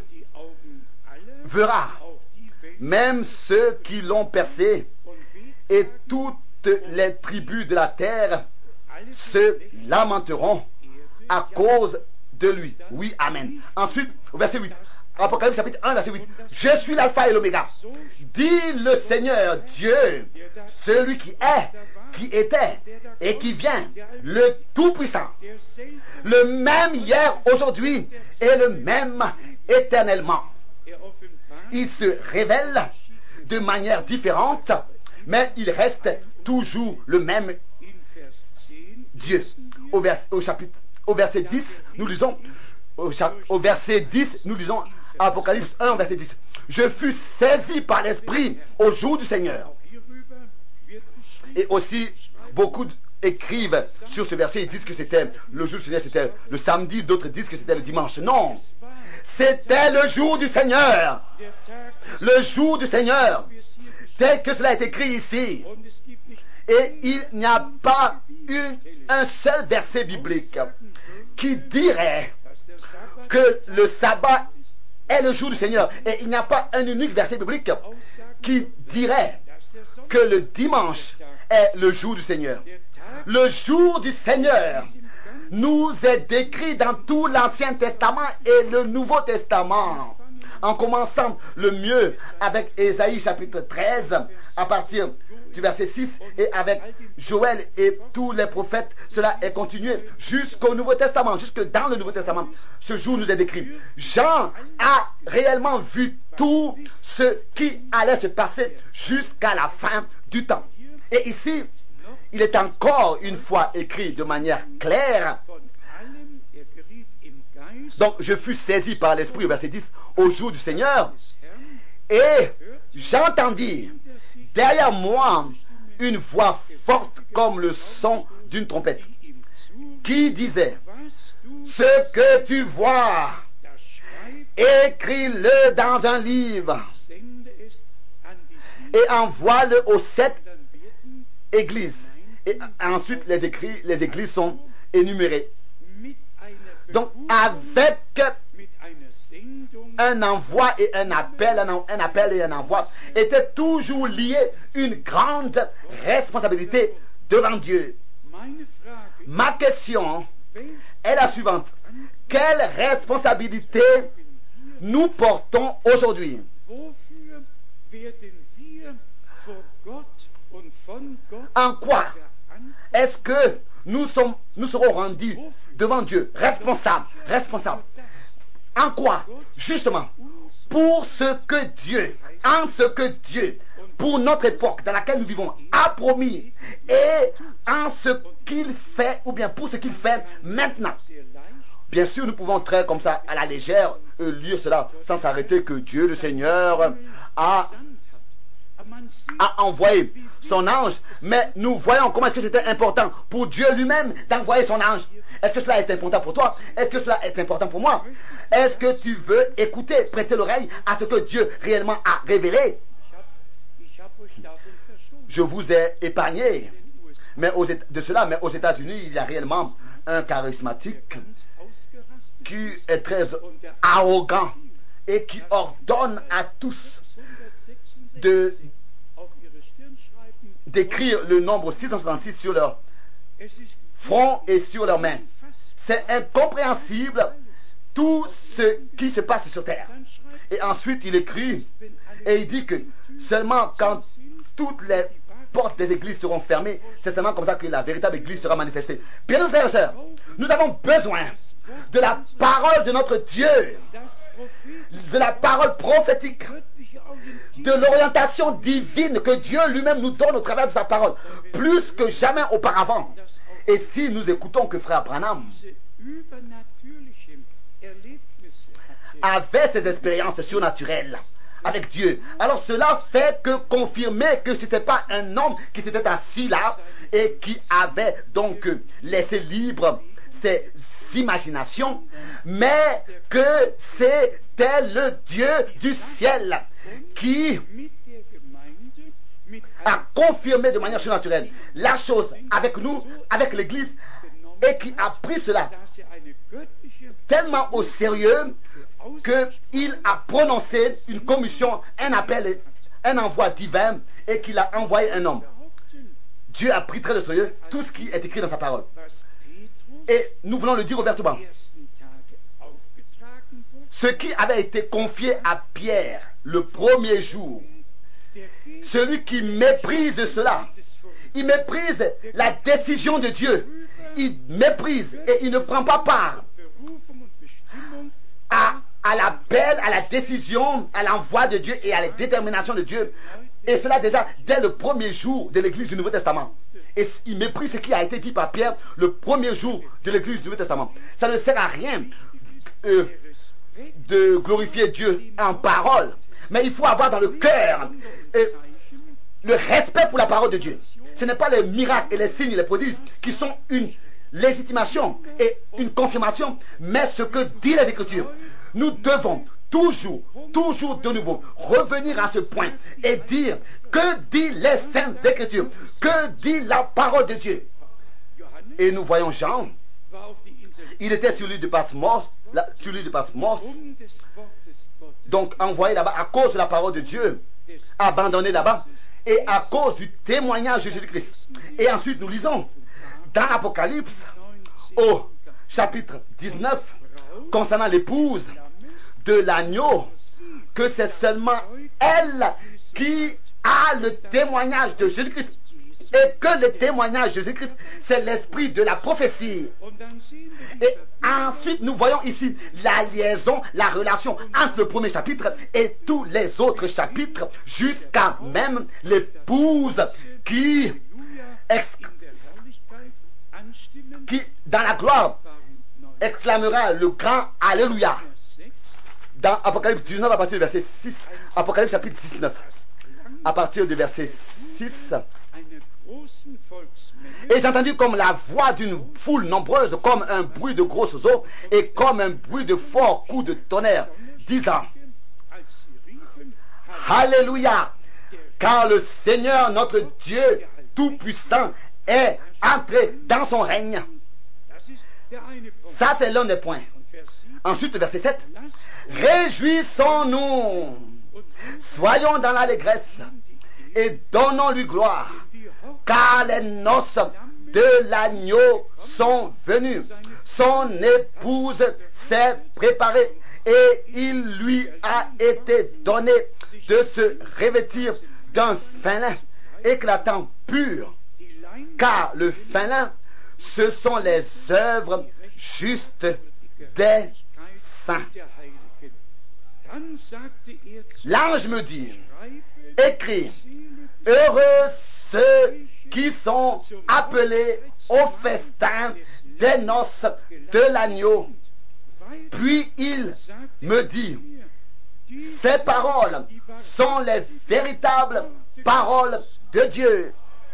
verra, même ceux qui l'ont percé, et toutes les tribus de la terre se lamenteront à cause de lui. Oui, amen. Ensuite, au verset 8, Apocalypse chapitre 1, verset 8. Je suis l'alpha et l'oméga, dit le Seigneur Dieu, celui qui est, qui était et qui vient, le Tout-Puissant, le même hier, aujourd'hui et le même éternellement. Il se révèle de manière différente, mais il reste toujours le même Dieu. Au verset 10, nous lisons, au verset 10, nous lisons Apocalypse 1, verset 10. Je fus saisi par l'Esprit au jour du Seigneur. Et aussi, beaucoup écrivent sur ce verset, ils disent que c'était le jour du Seigneur, c'était le samedi, d'autres disent que c'était le dimanche. Non, c'était le jour du Seigneur. Le jour du Seigneur, tel que cela est écrit ici. Et il n'y a pas un seul verset biblique qui dirait que le sabbat est le jour du Seigneur. Et il n'y a pas un unique verset biblique qui dirait que le dimanche est le jour du Seigneur. Le jour du Seigneur nous est décrit dans tout l'Ancien Testament et le Nouveau Testament. En commençant le mieux avec Ésaïe chapitre 13 à partir du verset 6 et avec Joël et tous les prophètes, cela est continué jusqu'au Nouveau Testament, jusque dans le Nouveau Testament. Ce jour nous est décrit. Jean a réellement vu tout ce qui allait se passer jusqu'à la fin du temps. Et ici, il est encore une fois écrit de manière claire. Donc, je fus saisi par l'Esprit, au verset 10, au jour du Seigneur, et j'entendis derrière moi une voix forte comme le son d'une trompette, qui disait, ce que tu vois, écris-le dans un livre, et envoie-le aux 7 églises. Et ensuite, les églises sont énumérées. Donc, avec un envoi et un appel, un appel et un envoi, était toujours lié une grande responsabilité devant Dieu. Ma question est la suivante. Quelle responsabilité nous portons aujourd'hui? En quoi est-ce que nous serons rendus devant Dieu responsables? En quoi? Justement, pour ce que Dieu, pour notre époque dans laquelle nous vivons, a promis, et en ce qu'il fait, ou bien pour ce qu'il fait maintenant. Bien sûr, nous pouvons très comme ça, à la légère, lire cela sans s'arrêter que Dieu le Seigneur a envoyé son ange, mais nous voyons comment est-ce que c'était important pour Dieu lui-même d'envoyer son ange. Est-ce que cela est important pour toi? Est-ce que cela est important pour moi? Est-ce que tu veux écouter, prêter l'oreille à ce que Dieu réellement a révélé? Je vous ai épargné mais aux États-Unis, il y a réellement un charismatique qui est très arrogant et qui ordonne à tous d'écrire le nombre 666 sur leur front et sur leurs mains. C'est incompréhensible tout ce qui se passe sur terre. Et ensuite, il écrit et il dit que seulement quand toutes les portes des églises seront fermées, c'est seulement comme ça que la véritable église sera manifestée. Bien, frères et sœurs, nous avons besoin de la parole de notre Dieu, de la parole prophétique, de l'orientation divine que Dieu lui-même nous donne au travers de sa parole, plus que jamais auparavant. Et si nous écoutons que frère Branham avait ces expériences surnaturelles avec Dieu, alors cela fait que confirmer que ce n'était pas un homme qui s'était assis là et qui avait donc laissé libre ses imaginations, mais que c'était le Dieu du ciel qui a confirmé de manière surnaturelle la chose avec nous, avec l'Église, et qui a pris cela tellement au sérieux qu'il a prononcé une commission, un appel, un envoi divin, et qu'il a envoyé un homme. Dieu a pris très au sérieux tout ce qui est écrit dans sa parole. Et nous voulons le dire ouvertement. Ce qui avait été confié à Pierre le premier jour, celui qui méprise cela, il méprise la décision de Dieu, il méprise et il ne prend pas part à l'appel, à la décision, à l'envoi de Dieu et à la détermination de Dieu. Et cela déjà dès le premier jour de l'église du Nouveau Testament. Et il méprise ce qui a été dit par Pierre le premier jour de l'église du Nouveau Testament. Ça ne sert à rien de glorifier Dieu en parole, mais il faut avoir dans le cœur le respect pour la parole de Dieu. Ce n'est pas les miracles et les signes et les prodiges qui sont une légitimation et une confirmation, mais ce que dit les Écritures. Nous devons toujours de nouveau revenir à ce point et dire que dit les Saintes Écritures, que dit la parole de Dieu. Et nous voyons Jean, il était sur l'île de Patmos, donc envoyé là-bas à cause de la parole de Dieu, abandonné là-bas, et à cause du témoignage de Jésus-Christ. Et ensuite nous lisons dans l'Apocalypse au chapitre 19 concernant l'épouse de l'agneau, que c'est seulement elle qui a le témoignage de Jésus-Christ, et que le témoignage de Jésus-Christ, c'est l'esprit de la prophétie. Et ensuite, nous voyons ici la liaison, la relation entre le premier chapitre et tous les autres chapitres, jusqu'à même l'épouse qui, dans la gloire, exclamera le grand Alléluia. Dans Apocalypse 19, à partir du verset 6, Apocalypse chapitre 19, à partir du verset 6, et j'ai entendu comme la voix d'une foule nombreuse, comme un bruit de grosses eaux, et comme un bruit de forts coups de tonnerre, disant: Alléluia, car le Seigneur notre Dieu Tout-Puissant est entré dans son règne. Ça, c'est l'un des points. Ensuite, verset 7. Réjouissons-nous, soyons dans l'allégresse et donnons-lui gloire, car les noces de l'agneau sont venues. Son épouse s'est préparée et il lui a été donné de se revêtir d'un fin lin éclatant pur, car le fin lin, ce sont les œuvres justes des saints. L'ange me dit: écris, heureux ceux qui sont appelés au festin des noces de l'agneau. Puis il me dit, ces paroles sont les véritables paroles de Dieu.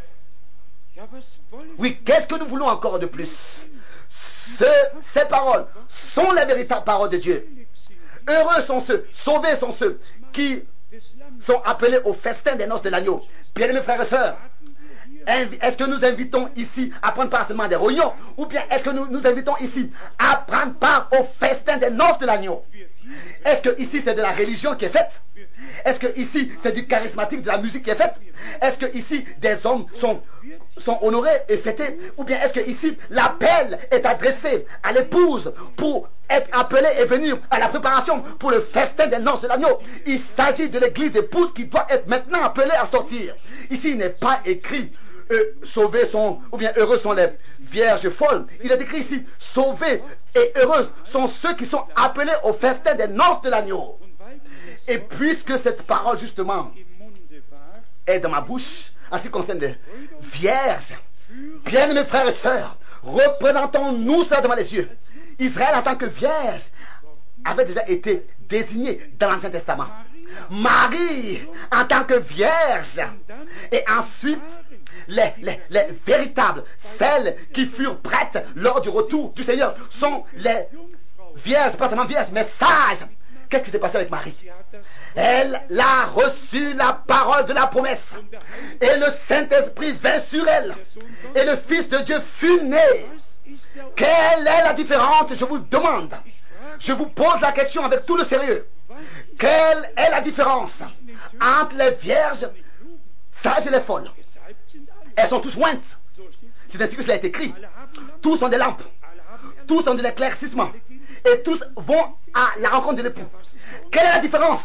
Oui, qu'est-ce que nous voulons encore de plus? Ces paroles sont les véritables paroles de Dieu. Heureux sont ceux, sauvés sont ceux qui sont appelés au festin des noces de l'agneau. Bien-aimés frères et sœurs, est-ce que nous invitons ici à prendre part seulement à des réunions, ou bien est-ce que nous invitons ici à prendre part au festin des noces de l'agneau? Est-ce que ici c'est de la religion qui est faite? Est-ce que ici c'est du charismatique, de la musique qui est faite? Est-ce que ici des hommes sont honorés et fêtés? Ou bien est-ce que ici l'appel est adressé à l'épouse pour être appelée et venir à la préparation pour le festin des noces de l'agneau? Il s'agit de l'église épouse qui doit être maintenant appelée à sortir. Ici il n'est pas écrit sauvés sont, ou bien heureux sont les vierges folles. Il est écrit ici, sauvés et heureuses sont ceux qui sont appelés au festin des noces de l'agneau. Et puisque cette parole justement est dans ma bouche, en ce qui concerne les vierges, bien mes frères et sœurs, représentons-nous cela devant les yeux. Israël en tant que vierge avait déjà été désigné dans l'Ancien Testament. Marie en tant que vierge, et ensuite les véritables, celles qui furent prêtes lors du retour du Seigneur, sont les vierges, pas seulement vierges, mais sages. Qu'est-ce qui s'est passé avec Marie? Elle a reçu la parole de la promesse, et le Saint-Esprit vint sur elle, et le Fils de Dieu fut né. Quelle est la différence? Je vous demande, je vous pose la question avec tout le sérieux. Quelle est la différence entre les vierges sages et les folles? Elles sont tous jointes. C'est ainsi que cela est écrit. Tous ont des lampes. Tous ont de l'éclaircissement. Et tous vont à la rencontre de l'époux. Quelle est la différence?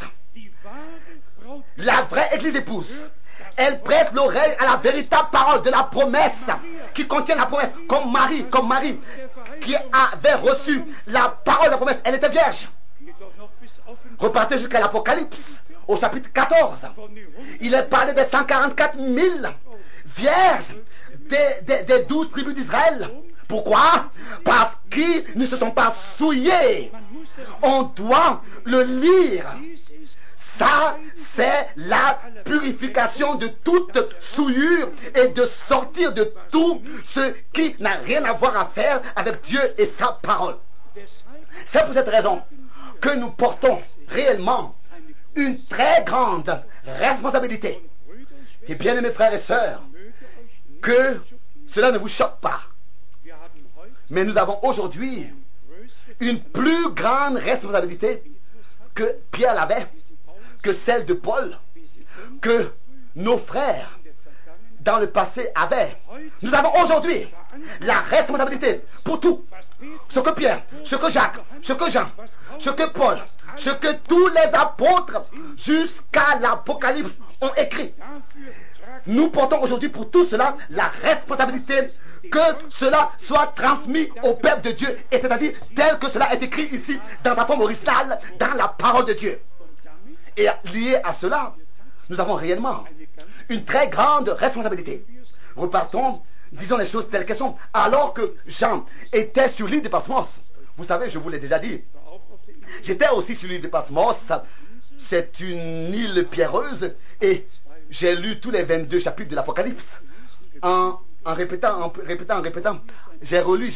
La vraie église épouse, elle prête l'oreille à la véritable parole de la promesse, qui contient la promesse, comme Marie qui avait reçu la parole de la promesse. Elle était vierge. Repartez jusqu'à l'Apocalypse, au chapitre 14. Il est parlé des 144 000 vierges des 12 tribus d'Israël. Pourquoi? Parce qu'ils ne se sont pas souillés. On doit le lire. Ça, c'est la purification de toute souillure et de sortir de tout ce qui n'a rien à voir à faire avec Dieu et sa parole. C'est pour cette raison que nous portons réellement une très grande responsabilité. Et bien aimés frères et sœurs, que cela ne vous choque pas. Mais nous avons aujourd'hui une plus grande responsabilité que Pierre l'avait, que celle de Paul, que nos frères dans le passé avaient. Nous avons aujourd'hui la responsabilité pour tout. Ce que Pierre, ce que Jacques, ce que Jean, ce que Paul, ce que tous les apôtres jusqu'à l'Apocalypse ont écrit. Nous portons aujourd'hui pour tout cela la responsabilité que cela soit transmis au peuple de Dieu, et c'est-à-dire tel que cela est écrit ici dans sa forme originale dans la parole de Dieu. Et lié à cela, nous avons réellement une très grande responsabilité. Repartons, disons les choses telles qu'elles sont. Alors que Jean était sur l'île de Patmos, vous savez, je vous l'ai déjà dit, j'étais aussi sur l'île de Patmos. C'est une île pierreuse, et j'ai lu tous les 22 chapitres de l'Apocalypse en répétant. J'ai relu.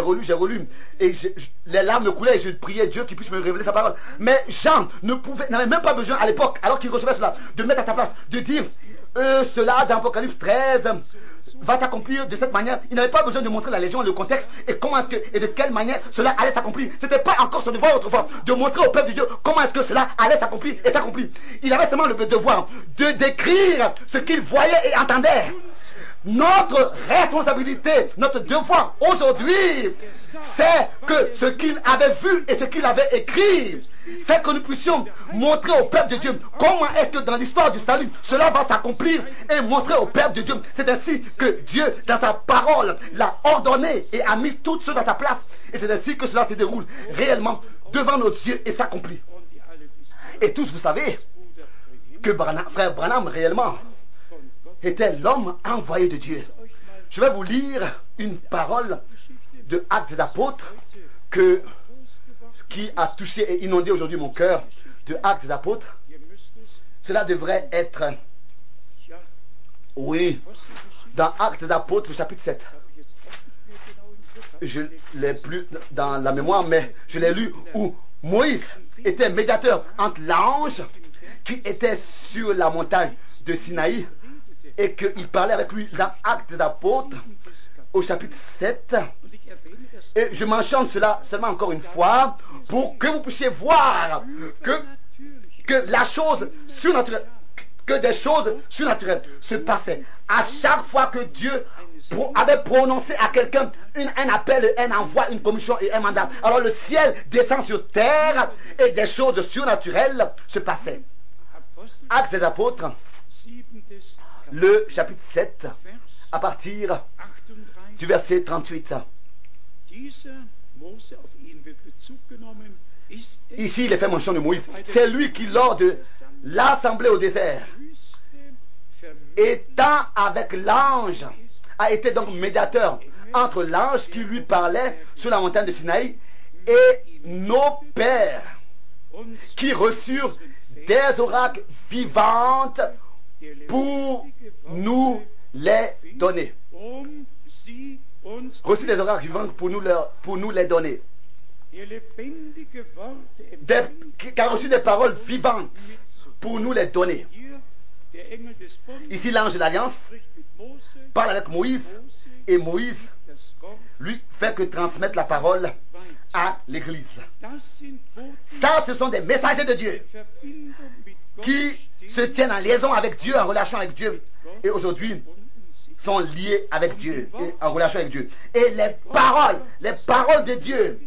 Et les larmes me coulaient et je priais Dieu qu'il puisse me révéler sa parole. Mais Jean n'avait même pas besoin à l'époque, alors qu'il recevait cela, de mettre à sa place, de dire cela dans Apocalypse 13 va s'accomplir de cette manière. Il n'avait pas besoin de montrer la légion, le contexte et comment est-ce que et de quelle manière cela allait s'accomplir. C'était pas encore son devoir autrefois de montrer au peuple de Dieu comment est-ce que cela allait s'accomplir et s'accomplir. Il avait seulement le devoir de décrire ce qu'il voyait et entendait. Notre responsabilité, notre devoir aujourd'hui, c'est que ce qu'il avait vu et ce qu'il avait écrit, c'est que nous puissions montrer au peuple de Dieu comment est-ce que dans l'histoire du salut, cela va s'accomplir et montrer au peuple de Dieu. C'est ainsi que Dieu, dans sa parole, l'a ordonné et a mis toutes choses à sa place. Et c'est ainsi que cela se déroule réellement devant nos yeux et s'accomplit. Et tous, vous savez que frère Branham, réellement, était l'homme envoyé de Dieu. Je vais vous lire une parole de Actes des Apôtres que qui a touché et inondé aujourd'hui mon cœur de Actes des Apôtres. Cela devrait être, oui, dans Actes des Apôtres, le chapitre 7. Je ne l'ai plus dans la mémoire, mais je l'ai lu, où Moïse était médiateur entre l'ange qui était sur la montagne de Sinaï et qu'il parlait avec lui dans Actes des Apôtres au chapitre 7. Et je mentionne cela seulement encore une fois pour que vous puissiez voir que la chose surnaturelle, que des choses surnaturelles se passaient. À chaque fois que Dieu avait prononcé à quelqu'un un appel, un envoi, une commission et un mandat, alors le ciel descend sur terre et des choses surnaturelles se passaient. Actes des Apôtres, le chapitre 7, à partir du verset 38. Ici, il est fait mention de Moïse. C'est lui qui, lors de l'assemblée au désert, étant avec l'ange, a été donc médiateur entre l'ange qui lui parlait sur la montagne de Sinaï et nos pères qui reçurent des oracles vivantes pour nous les donner. Reçu des oracles vivants pour nous les donner. Qui a reçu des paroles vivantes pour nous les donner. Ici, l'ange de l'Alliance parle avec Moïse et Moïse lui fait que transmettre la parole à l'Église. Ça, ce sont des messagers de Dieu qui se tiennent en liaison avec Dieu, en relation avec Dieu. Et aujourd'hui, sont liés avec Dieu, et en relation avec Dieu. Et les paroles de Dieu,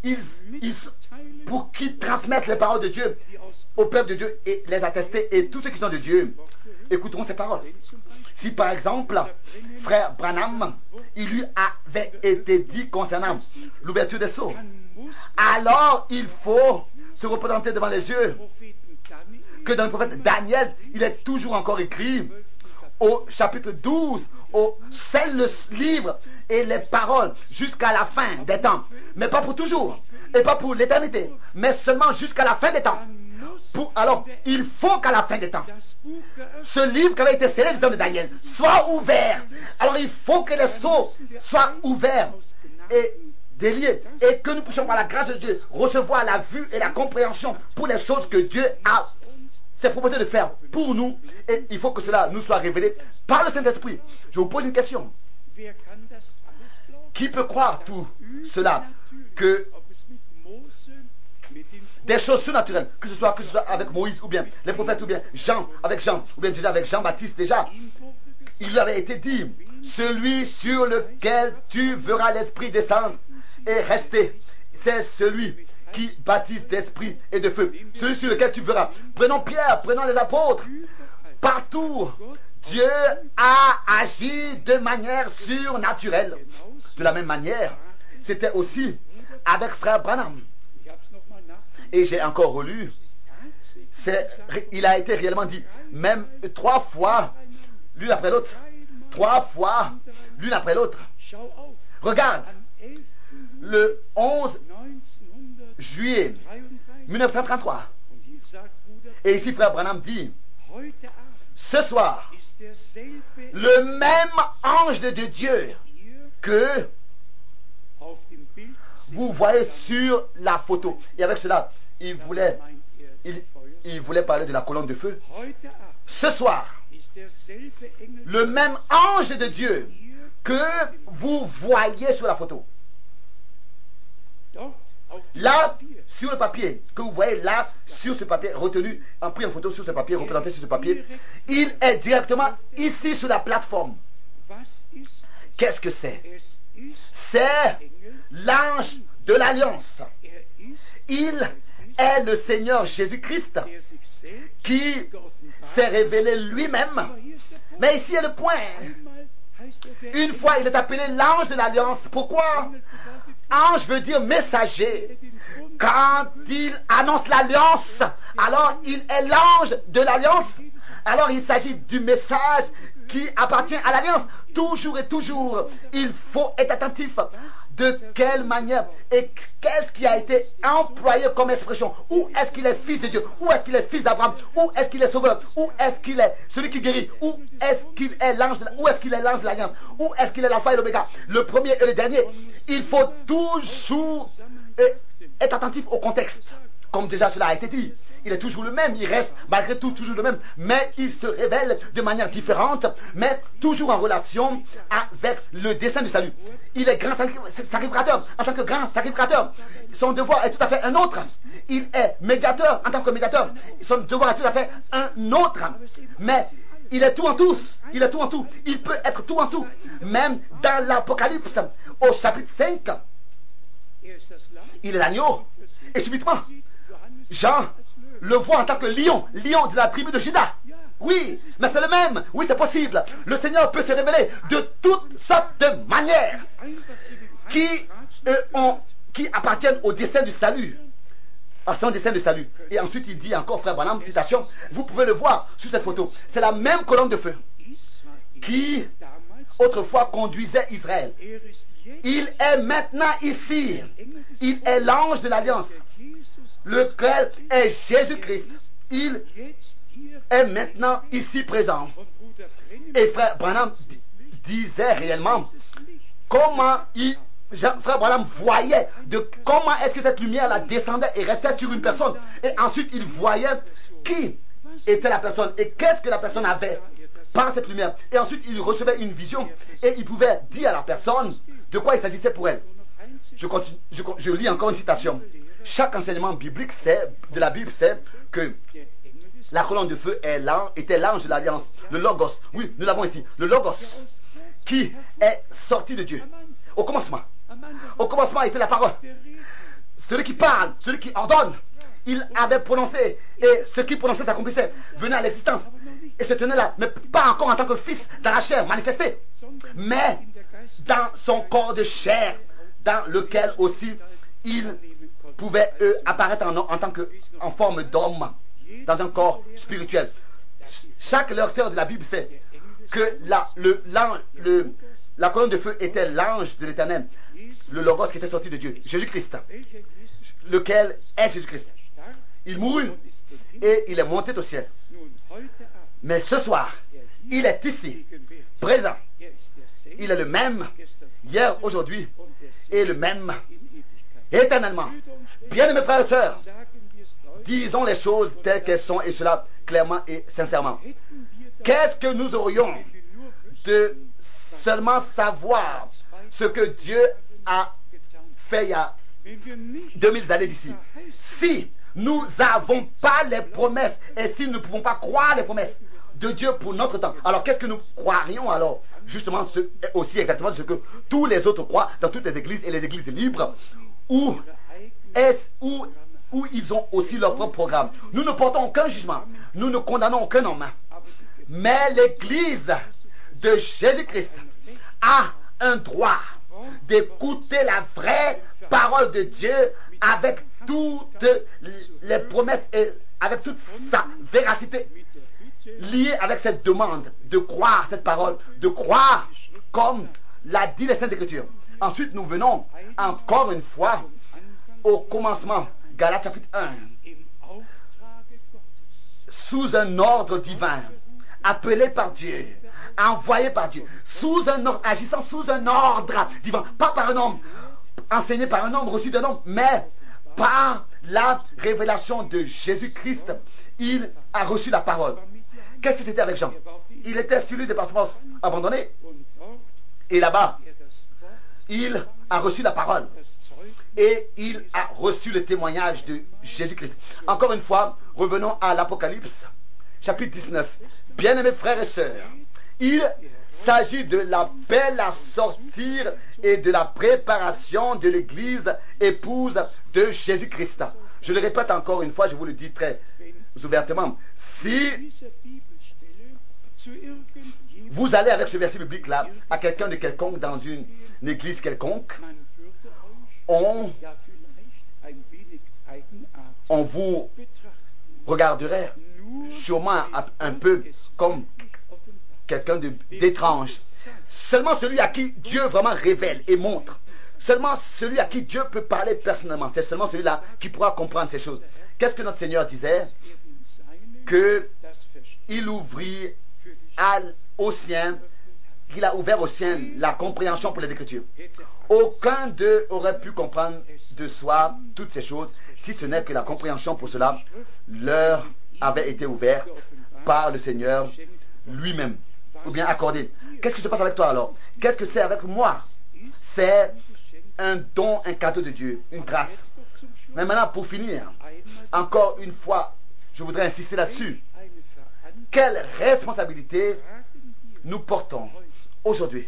pour qu'ils transmettent les paroles de Dieu au peuple de Dieu et les attester, et tous ceux qui sont de Dieu écouteront ces paroles. Si par exemple, frère Branham, il lui avait été dit concernant l'ouverture des sceaux, alors il faut se représenter devant les yeux que dans le prophète Daniel, il est toujours encore écrit au chapitre 12, c'est le livre et les paroles jusqu'à la fin des temps, mais pas pour toujours et pas pour l'éternité, mais seulement jusqu'à la fin des temps. Alors, il faut qu'à la fin des temps, ce livre qui avait été scellé du temps de Daniel soit ouvert. Alors, il faut que les sceaux soient ouverts et déliés, et que nous puissions par la grâce de Dieu recevoir la vue et la compréhension pour les choses que Dieu s'est proposé de faire pour nous, et il faut que cela nous soit révélé par le Saint-Esprit. Je vous pose une question. Qui peut croire tout cela, que des choses surnaturelles, que ce soit avec Moïse, ou bien les prophètes, ou bien Jean, avec Jean, ou bien déjà avec Jean-Baptiste, déjà, il lui avait été dit, celui sur lequel tu verras l'Esprit descendre et rester, c'est celui qui baptise d'esprit et de feu, celui sur lequel tu verras. Prenons Pierre, prenons les apôtres, partout, Dieu a agi de manière surnaturelle. De la même manière, c'était aussi avec frère Branham. Et j'ai encore relu, il a été réellement dit, même 3 fois, l'une après l'autre, 3 fois, l'une après l'autre. Regarde, le 11 juillet 1933, et ici frère Branham dit, ce soir, le même ange de Dieu que vous voyez sur la photo. Et avec cela, il voulait parler de la colonne de feu. Ce soir, le même ange de Dieu que vous voyez sur la photo. Là, sur le papier, que vous voyez là, sur ce papier, retenu, en pris en photo sur ce papier, représenté sur ce papier, il est directement ici sur la plateforme. Qu'est-ce que c'est? C'est l'ange de l'Alliance. Il est le Seigneur Jésus-Christ qui s'est révélé lui-même. Mais ici est le point. Une fois, il est appelé l'ange de l'Alliance. Pourquoi? Ange veut dire messager. Quand il annonce l'Alliance, alors il est l'ange de l'Alliance. Alors il s'agit du message qui appartient à l'Alliance. Toujours et toujours, il faut être attentif de quelle manière et qu'est-ce qui a été employé comme expression. Où est-ce qu'il est fils de Dieu? Où est-ce qu'il est fils d'Abraham? Où est-ce qu'il est sauveur? Où est-ce qu'il est celui qui guérit? Où est-ce qu'il est l'ange? Où est-ce qu'il est l'ange de l'alliance? Où est-ce qu'il est l'alpha et l'oméga? Le premier et le dernier. Il faut toujours être attentif au contexte. Comme déjà cela a été dit. Il est toujours le même, il reste malgré tout toujours le même, mais il se révèle de manière différente, mais toujours en relation avec le dessein du salut. Il est grand sacrificateur, en tant que grand sacrificateur. Son devoir est tout à fait un autre. Il est médiateur, en tant que médiateur. Son devoir est tout à fait un autre. Mais il est tout en tous. Il est tout en tout. Il peut être tout en tout. Même dans l'Apocalypse, au chapitre 5, il est l'agneau. Et subitement, Jean le voit en tant que lion de la tribu de Juda. Oui, mais c'est le même. Oui, c'est possible. Le Seigneur peut se révéler de toutes sortes de manières qui appartiennent au dessein du salut. À son dessein de salut. Et ensuite, il dit encore, frère Branham, citation, vous pouvez le voir sur cette photo. C'est la même colonne de feu qui, autrefois, conduisait Israël. Il est maintenant ici. Il est l'ange de l'alliance, lequel est Jésus-Christ. Il est maintenant ici présent. Et frère Branham disait réellement comment frère Branham voyait de comment est-ce que cette lumière la descendait et restait sur une personne. Et ensuite il voyait qui était la personne et qu'est-ce que la personne avait par cette lumière. Et ensuite il recevait une vision et il pouvait dire à la personne de quoi il s'agissait pour elle. Je lis encore une citation. Chaque enseignement biblique de la Bible, c'est que la colonne de feu était l'ange de l'alliance, le Logos. Oui, nous l'avons ici, le Logos, qui est sorti de Dieu. Au commencement était la parole. Celui qui parle, celui qui ordonne, il avait prononcé, et ce qui prononçait s'accomplissait, venait à l'existence, et se tenait là, mais pas encore en tant que fils dans la chair manifesté, mais dans son corps de chair, dans lequel aussi il pouvait apparaître en forme d'homme, dans un corps spirituel. Chaque lecteur de la Bible sait que la colonne de feu était l'ange de l'Éternel, le Logos qui était sorti de Dieu, Jésus-Christ, lequel est Jésus-Christ. Il mourut et il est monté au ciel. Mais ce soir, il est ici, présent. Il est le même hier, aujourd'hui, et le même éternellement. Bien-aimés frères et sœurs, disons les choses telles qu'elles sont, et cela clairement et sincèrement. Qu'est-ce que nous aurions de seulement savoir ce que Dieu a fait il y a 2000 années d'ici? Si nous n'avons pas les promesses et si nous ne pouvons pas croire les promesses de Dieu pour notre temps, alors qu'est-ce que nous croirions alors? Justement, aussi exactement ce que tous les autres croient dans toutes les églises et les églises libres où ils ont aussi leur propre programme. Nous ne portons aucun jugement, nous ne condamnons aucun homme, mais l'église de Jésus-Christ a un droit d'écouter la vraie parole de Dieu avec toutes les promesses et avec toute sa véracité liée avec cette demande de croire cette parole, de croire comme l'a dit les Saintes Écritures. Ensuite, nous venons encore une fois au commencement, Galates chapitre 1, sous un ordre divin, appelé par Dieu, envoyé par Dieu, sous un ordre, agissant sous un ordre divin, pas par un homme, enseigné par un homme, reçu d'un homme, mais par la révélation de Jésus-Christ. Il a reçu la parole. Qu'est-ce que c'était avec Jean? Il était celui des passeports abandonnés. Et là-bas, il a reçu la parole. Et il a reçu le témoignage de Jésus-Christ. Encore une fois, revenons à l'Apocalypse, chapitre 19. Bien-aimés frères et sœurs, il s'agit de l'appel à sortir et de la préparation de l'Église épouse de Jésus-Christ. Je le répète encore une fois, je vous le dis très ouvertement. Si vous allez avec ce verset biblique-là à quelqu'un de quelconque dans une église quelconque, on vous regarderait sûrement un peu comme quelqu'un d'étrange. Seulement celui à qui Dieu vraiment révèle et montre Seulement celui à qui Dieu peut parler personnellement, c'est seulement celui-là qui pourra comprendre ces choses. Qu'est-ce que notre Seigneur disait? Qu'il ouvrit aux siens, qu'il a ouvert aux siens la compréhension pour les Écritures. Aucun d'eux aurait pu comprendre de soi toutes ces choses, si ce n'est que la compréhension pour cela leur avait été ouverte par le Seigneur lui-même, ou bien accordée. Qu'est-ce qui se passe avec toi alors? Qu'est-ce que c'est avec moi? C'est un don, un cadeau de Dieu, une grâce. Mais maintenant, pour finir, encore une fois, je voudrais insister là-dessus. Quelle responsabilité nous portons aujourd'hui?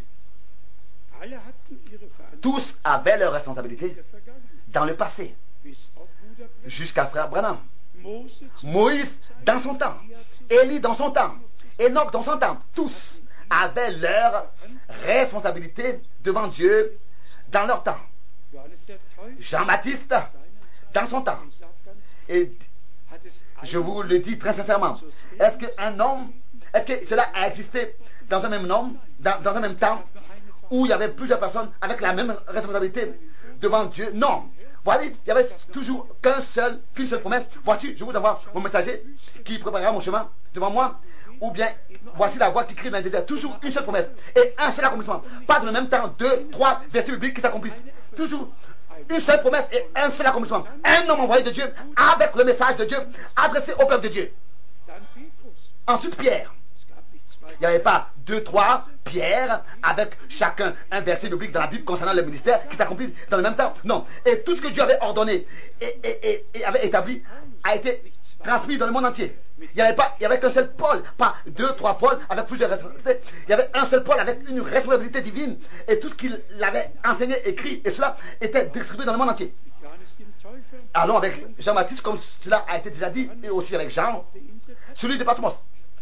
Tous avaient leur responsabilité dans le passé, jusqu'à frère Branham. Moïse dans son temps, Élie dans son temps, Enoch dans son temps, tous avaient leur responsabilité devant Dieu dans leur temps. Jean-Baptiste dans son temps. Et je vous le dis très sincèrement, est-ce que cela a existé dans un même nom, dans un même temps, où il y avait plusieurs personnes avec la même responsabilité devant Dieu? Non. Voilà, il y avait toujours qu'une seule promesse. Voici, je vous envoie mon messager qui préparera mon chemin devant moi. Ou bien, voici la voix qui crie dans le désert. Toujours une seule promesse et un seul accomplissement. Pas dans le même temps, 2, 3 versets bibliques qui s'accomplissent. Toujours une seule promesse et un seul accomplissement. Un homme envoyé de Dieu avec le message de Dieu adressé au peuple de Dieu. Ensuite, Pierre. Il n'y avait pas 2, 3 Pierre avec chacun un verset biblique dans la Bible concernant le ministère qui s'accomplit dans le même temps. Non. Et tout ce que Dieu avait ordonné et avait établi a été transmis dans le monde entier. Il n'y avait qu'un seul Paul, pas 2, 3 Paul avec plusieurs responsabilités. Il y avait un seul Paul avec une responsabilité divine. Et tout ce qu'il avait enseigné, écrit, et cela était distribué dans le monde entier. Allons avec Jean-Baptiste, comme cela a été déjà dit, et aussi avec Jean, celui de Patmos.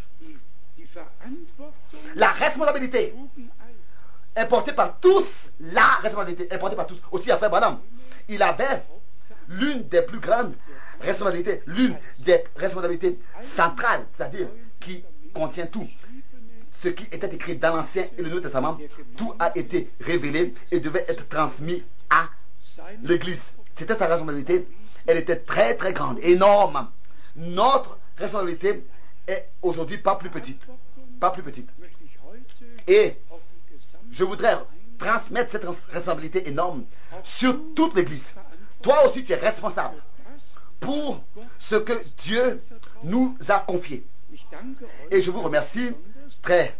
La responsabilité est portée par tous. La responsabilité est portée par tous. Aussi à frère Branham. Il avait l'une des plus grandes responsabilités, l'une des responsabilités centrales, c'est-à-dire qui contient tout. Ce qui était écrit dans l'Ancien et le Nouveau Testament, tout a été révélé et devait être transmis à l'Église. C'était sa responsabilité. Elle était très très grande, énorme. Notre responsabilité est aujourd'hui pas plus petite. Pas plus petite. Et je voudrais transmettre cette responsabilité énorme sur toute l'Église. Toi aussi, tu es responsable pour ce que Dieu nous a confié. Et je vous remercie très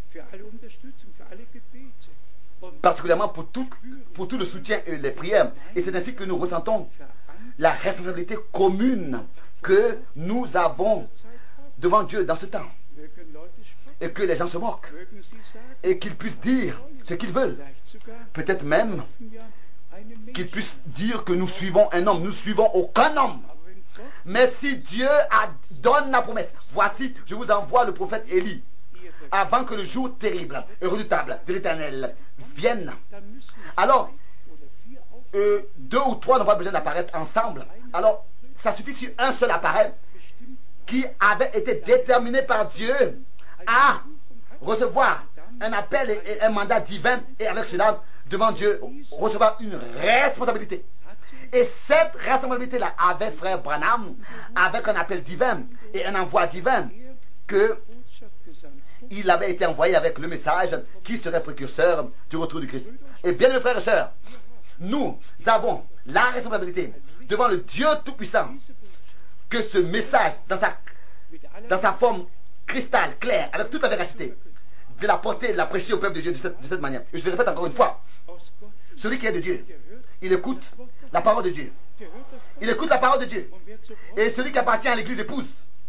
particulièrement pour tout le soutien et les prières. Et c'est ainsi que nous ressentons la responsabilité commune que nous avons devant Dieu dans ce temps. Et que les gens se moquent. Et qu'ils puissent dire ce qu'ils veulent. Peut-être même qu'ils puissent dire que nous suivons un homme. Nous suivons aucun homme. Mais si Dieu donne la promesse, voici, je vous envoie le prophète Élie, avant que le jour terrible et redoutable de l'Éternel vienne. Alors, 2 ou 3 n'ont pas besoin d'apparaître ensemble. Alors, ça suffit si un seul apparaît qui avait été déterminé par Dieu à recevoir un appel et un mandat divin, et avec cela, devant Dieu, recevoir une responsabilité. Et cette responsabilité-là avait frère Branham, avec un appel divin et un envoi divin, que il avait été envoyé avec le message qui serait précurseur du retour du Christ. Et bien, mes frères et sœurs, nous avons la responsabilité devant le Dieu Tout-Puissant que ce message, dans sa forme cristal, claire, avec toute la véracité, de la porter, de la prêcher au peuple de Dieu de cette manière. Et je le répète encore une fois, celui qui est de Dieu, il écoute la parole de Dieu. Il écoute la parole de Dieu. Et celui qui appartient à l'église épouse,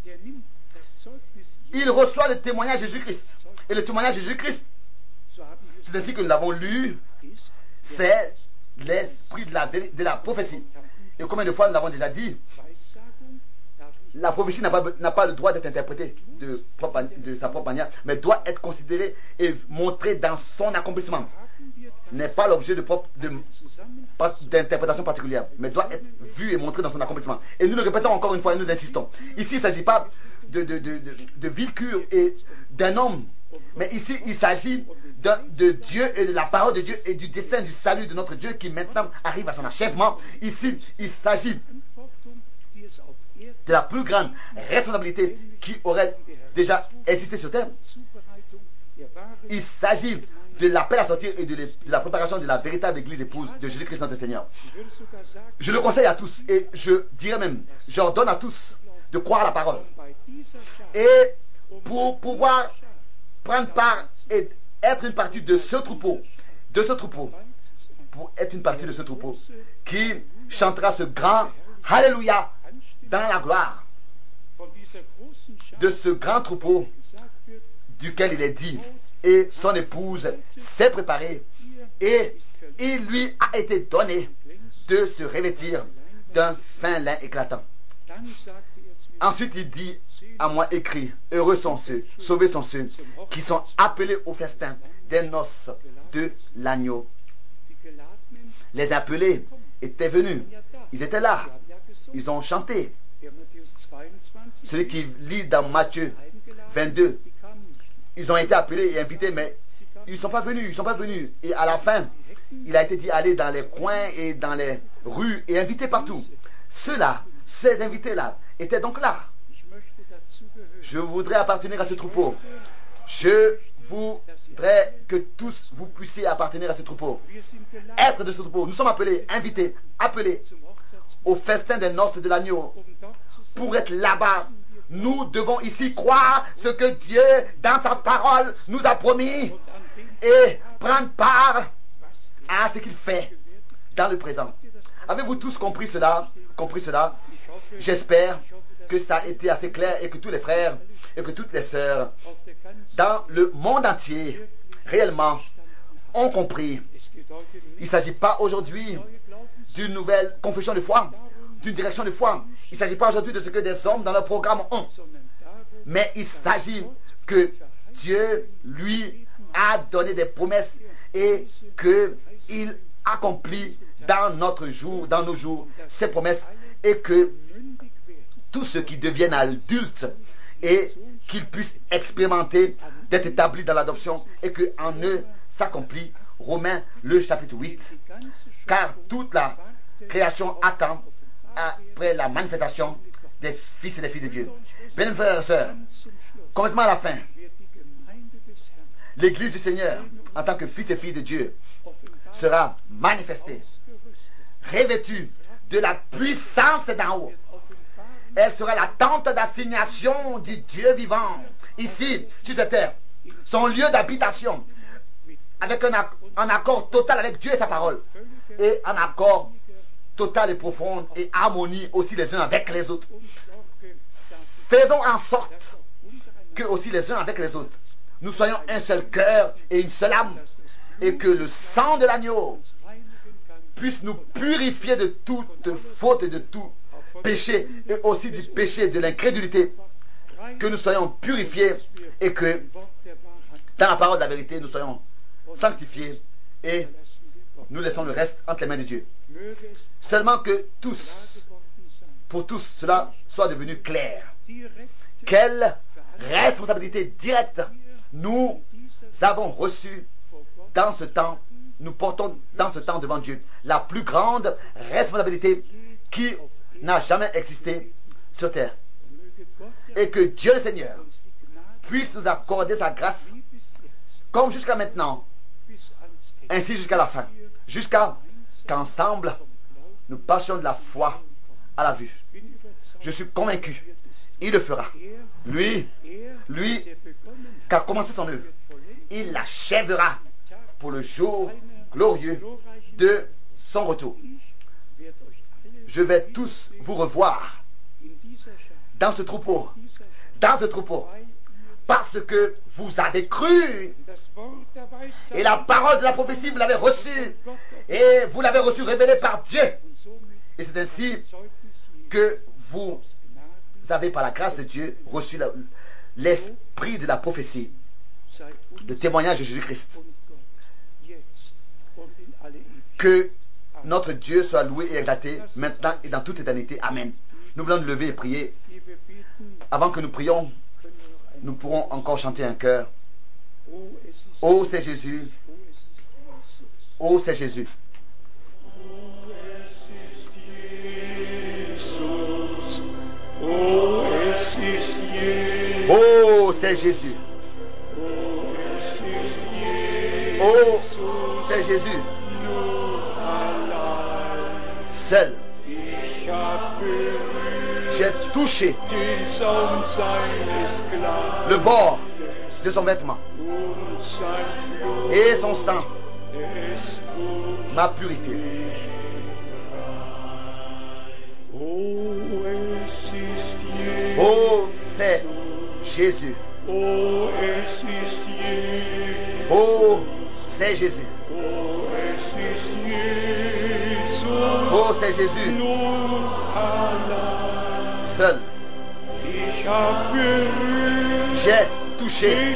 il reçoit le témoignage de Jésus-Christ. Et le témoignage de Jésus-Christ, c'est ainsi que nous l'avons lu, c'est l'esprit de la prophétie. Et combien de fois nous l'avons déjà dit, la prophétie n'a pas le droit d'être interprétée de sa propre manière, mais doit être considérée et montrée dans son accomplissement. N'est pas l'objet d'interprétation particulière, mais doit être vue et montrée dans son accomplissement. Et nous le répétons encore une fois et nous insistons. Ici, il ne s'agit pas de vil cure et d'un homme, mais ici, il s'agit de Dieu et de la parole de Dieu et du dessein du salut de notre Dieu qui maintenant arrive à son achèvement. Ici, il s'agit de la plus grande responsabilité qui aurait déjà existé sur terre. Il s'agit de l'appel à sortir et de la préparation de la véritable église épouse de Jésus-Christ notre Seigneur. Je le conseille à tous et je dirais même, j'ordonne à tous de croire à la parole. Et pour pouvoir prendre part et être une partie de ce troupeau, pour être une partie de ce troupeau qui chantera ce grand Alléluia dans la gloire de ce grand troupeau duquel il est dit, et son épouse s'est préparée et il lui a été donné de se revêtir d'un fin lin éclatant. Ensuite il dit à moi, écrit, heureux sont ceux, sauvés sont ceux qui sont appelés au festin des noces de l'agneau. Les appelés étaient venus, ils étaient là, ils ont chanté. Celui qui lit dans Matthieu 22, ils ont été appelés et invités, mais ils ne sont pas venus. Et à la fin, il a été dit aller dans les coins et dans les rues et inviter partout. Ceux-là, ces invités-là, étaient donc là. Je voudrais appartenir à ce troupeau. Je voudrais que tous vous puissiez appartenir à ce troupeau. Être de ce troupeau. Nous sommes appelés, invités, appelés au festin des noces de l'agneau. Pour être là-bas, nous devons ici croire ce que Dieu, dans sa parole, nous a promis et prendre part à ce qu'il fait dans le présent. Avez-vous tous compris cela? J'espère que ça a été assez clair et que tous les frères et que toutes les sœurs dans le monde entier réellement ont compris. Il ne s'agit pas aujourd'hui d'une nouvelle confession de foi, d'une direction de foi. Il ne s'agit pas aujourd'hui de ce que des hommes dans leur programme ont. Mais il s'agit que Dieu, lui, a donné des promesses et qu'il accomplit dans nos jours, ces promesses, et que tous ceux qui deviennent adultes et qu'ils puissent expérimenter d'être établis dans l'adoption et qu'en eux s'accomplit Romains le chapitre 8. Car toute la création attend après la manifestation des fils et des filles de Dieu. Bien, frères et sœurs, complètement à la fin, l'église du Seigneur, en tant que fils et filles de Dieu, sera manifestée, revêtue de la puissance d'en haut. Elle sera la tente d'assignation du Dieu vivant, ici, sur cette terre, son lieu d'habitation, avec un accord total avec Dieu et sa parole, et un accord total et profond et harmonie aussi les uns avec les autres. Faisons en sorte que aussi les uns avec les autres, nous soyons un seul cœur et une seule âme, et que le sang de l'agneau puisse nous purifier de toute faute et de tout péché, et aussi du péché de l'incrédulité, que nous soyons purifiés et que dans la parole de la vérité nous soyons sanctifiés et nous laissons le reste entre les mains de Dieu. Seulement que pour tous, cela soit devenu clair. Quelle responsabilité directe nous avons reçue dans ce temps, nous portons dans ce temps devant Dieu. La plus grande responsabilité qui n'a jamais existé sur terre. Et que Dieu le Seigneur puisse nous accorder sa grâce comme jusqu'à maintenant, ainsi jusqu'à la fin, jusqu'à qu'ensemble nous passions de la foi à la vue. Je suis convaincu, il le fera. Lui qui a commencé son œuvre, il l'achèvera pour le jour glorieux de son retour. Je vais tous vous revoir dans ce troupeau, parce que vous avez cru et la parole de la prophétie vous l'avez reçue et vous l'avez reçue révélée par Dieu, et c'est ainsi que vous avez par la grâce de Dieu reçu l'esprit de la prophétie, le témoignage de Jésus-Christ. Que notre Dieu soit loué et exalté maintenant et dans toute éternité. Amen. Nous voulons nous lever et prier. Avant que nous prions, nous pourrons encore chanter un chœur. Oh, c'est Jésus. Oh, c'est Jésus. Oh, c'est Jésus. Oh, c'est Jésus. Seul. J'ai touché le bord de son vêtement. Et son sang m'a purifié. Oh, c'est Jésus. Oh, c'est Jésus. Oh, c'est Jésus. Seul. J'ai touché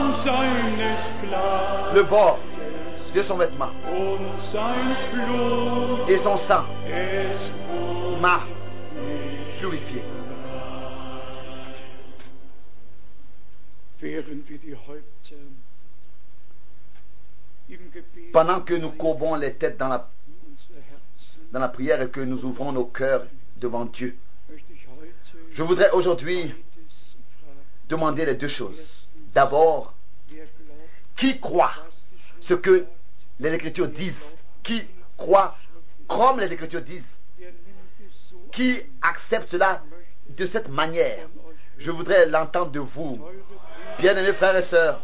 le bord de son vêtement. Et son sang m'a purifié. Pendant que nous courbons les têtes dans la prière et que nous ouvrons nos cœurs devant Dieu, je voudrais aujourd'hui demander les deux choses. D'abord, qui croit ce que les Écritures disent? Qui croit comme les Écritures disent? Qui accepte cela de cette manière? Je voudrais l'entendre de vous, bien-aimés frères et sœurs.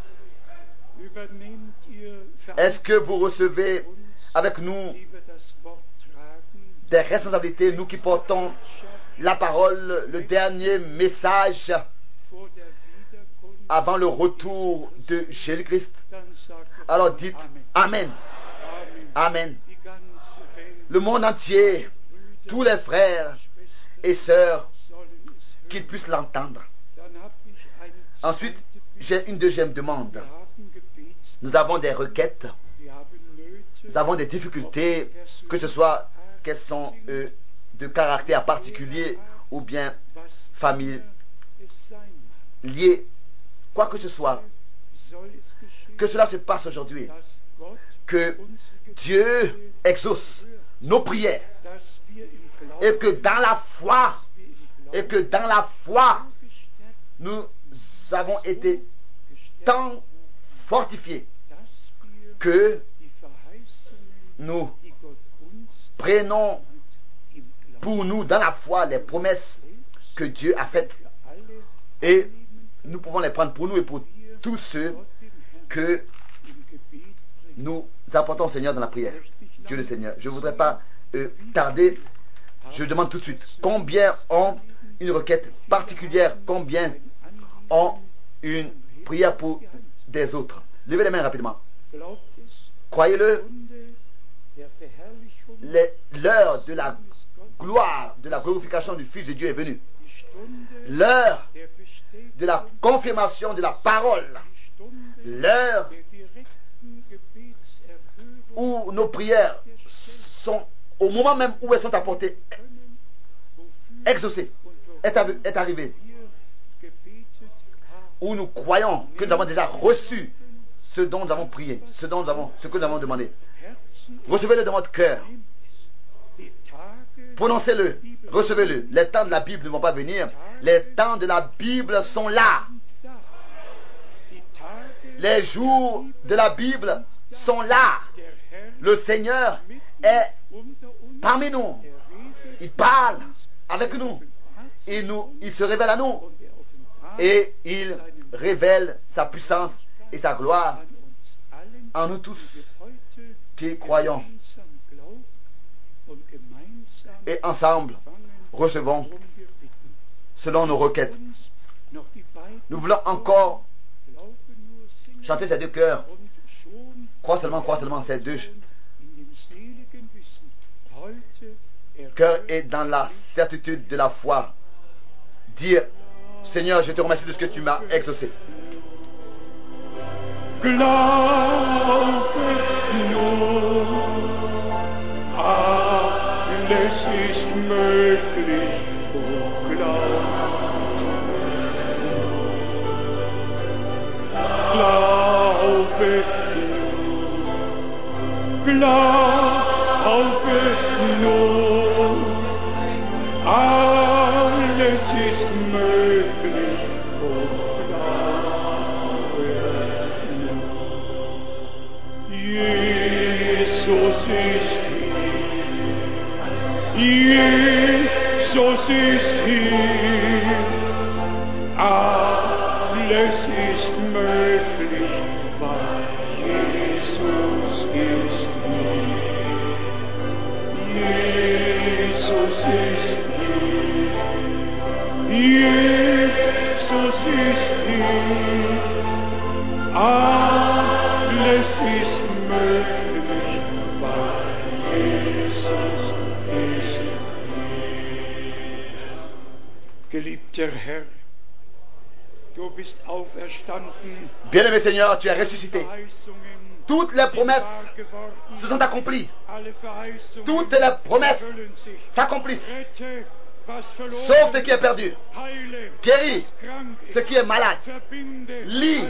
Est-ce que vous recevez avec nous des responsabilités, nous qui portons la parole, le dernier message avant le retour de Jésus-Christ? Alors dites Amen. Amen. Le monde entier, tous les frères et sœurs, qu'ils puissent l'entendre. Ensuite, j'ai une deuxième demande. Nous avons des requêtes, nous avons des difficultés, que ce soit qu'elles sont de caractère particulier ou bien familier, quoi que ce soit. Que cela se passe aujourd'hui. Que Dieu exauce nos prières. Et que dans la foi, nous avons été tant fortifiés que nous prenons pour nous dans la foi les promesses que Dieu a faites. Et nous pouvons les prendre pour nous et pour tous ceux que nous apportons au Seigneur dans la prière. Dieu le Seigneur. Je ne voudrais pas tarder. Je demande tout de suite, combien ont une requête particulière? Combien ont une prière pour des autres? Levez les mains rapidement. Croyez-le, l'heure de la gloire, de la glorification du Fils de Dieu est venue. L'heure de la confirmation de la parole. L'heure où nos prières sont, au moment même où elles sont apportées, exaucées, est arrivée. Où nous croyons que nous avons déjà reçu ce dont nous avons prié, ce que nous avons demandé. Recevez-le dans votre cœur. Prononcez-le, recevez-le. Les temps de la Bible ne vont pas venir. Les temps de la Bible sont là. Les jours de la Bible sont là. Le Seigneur est parmi nous. Il parle avec nous. Il se révèle à nous. Et il révèle sa puissance et sa gloire en nous tous qui croyons. Et ensemble, recevons selon nos requêtes. Nous voulons encore chanter ces deux chœurs. Crois seulement ces deux cœurs et dans la certitude de la foi, dire: Seigneur, je te remercie de ce que tu m'as exaucé. Glaube nur, alles ist möglich, oh Glaube glaube nur, alles ist möglich, glaube nur. Jesus ist hier, Jesus ist hier, alles ist möglich, weil Jesus ist hier. Jesus ist hier. Jesus ist hier. Alles ist möglich, weil Jesus ist hier. Geliebter Herr, du bist auferstanden. Bien-aimé Seigneur, tu es ressuscité. Toutes les promesses se sont accomplies. Toutes les promesses s'accomplissent. Sauve ce qui est perdu. Guéris ce qui est malade. Lis.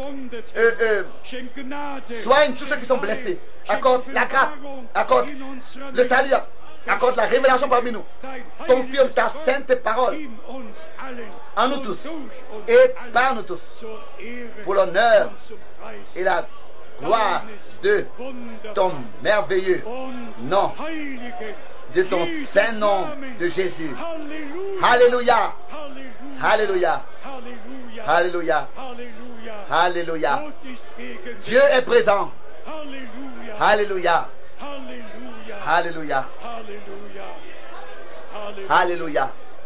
Soigne tous ceux qui sont blessés. Accorde la grâce. Accorde le salut. Accorde la révélation parmi nous. Confirme ta sainte parole en nous tous et par nous tous, pour l'honneur et la gloire de ton merveilleux nom, de ton saint nom de Jésus. Alléluia. Alléluia. Alléluia. Alléluia. Dieu est présent. Alléluia. Alléluia. Alléluia.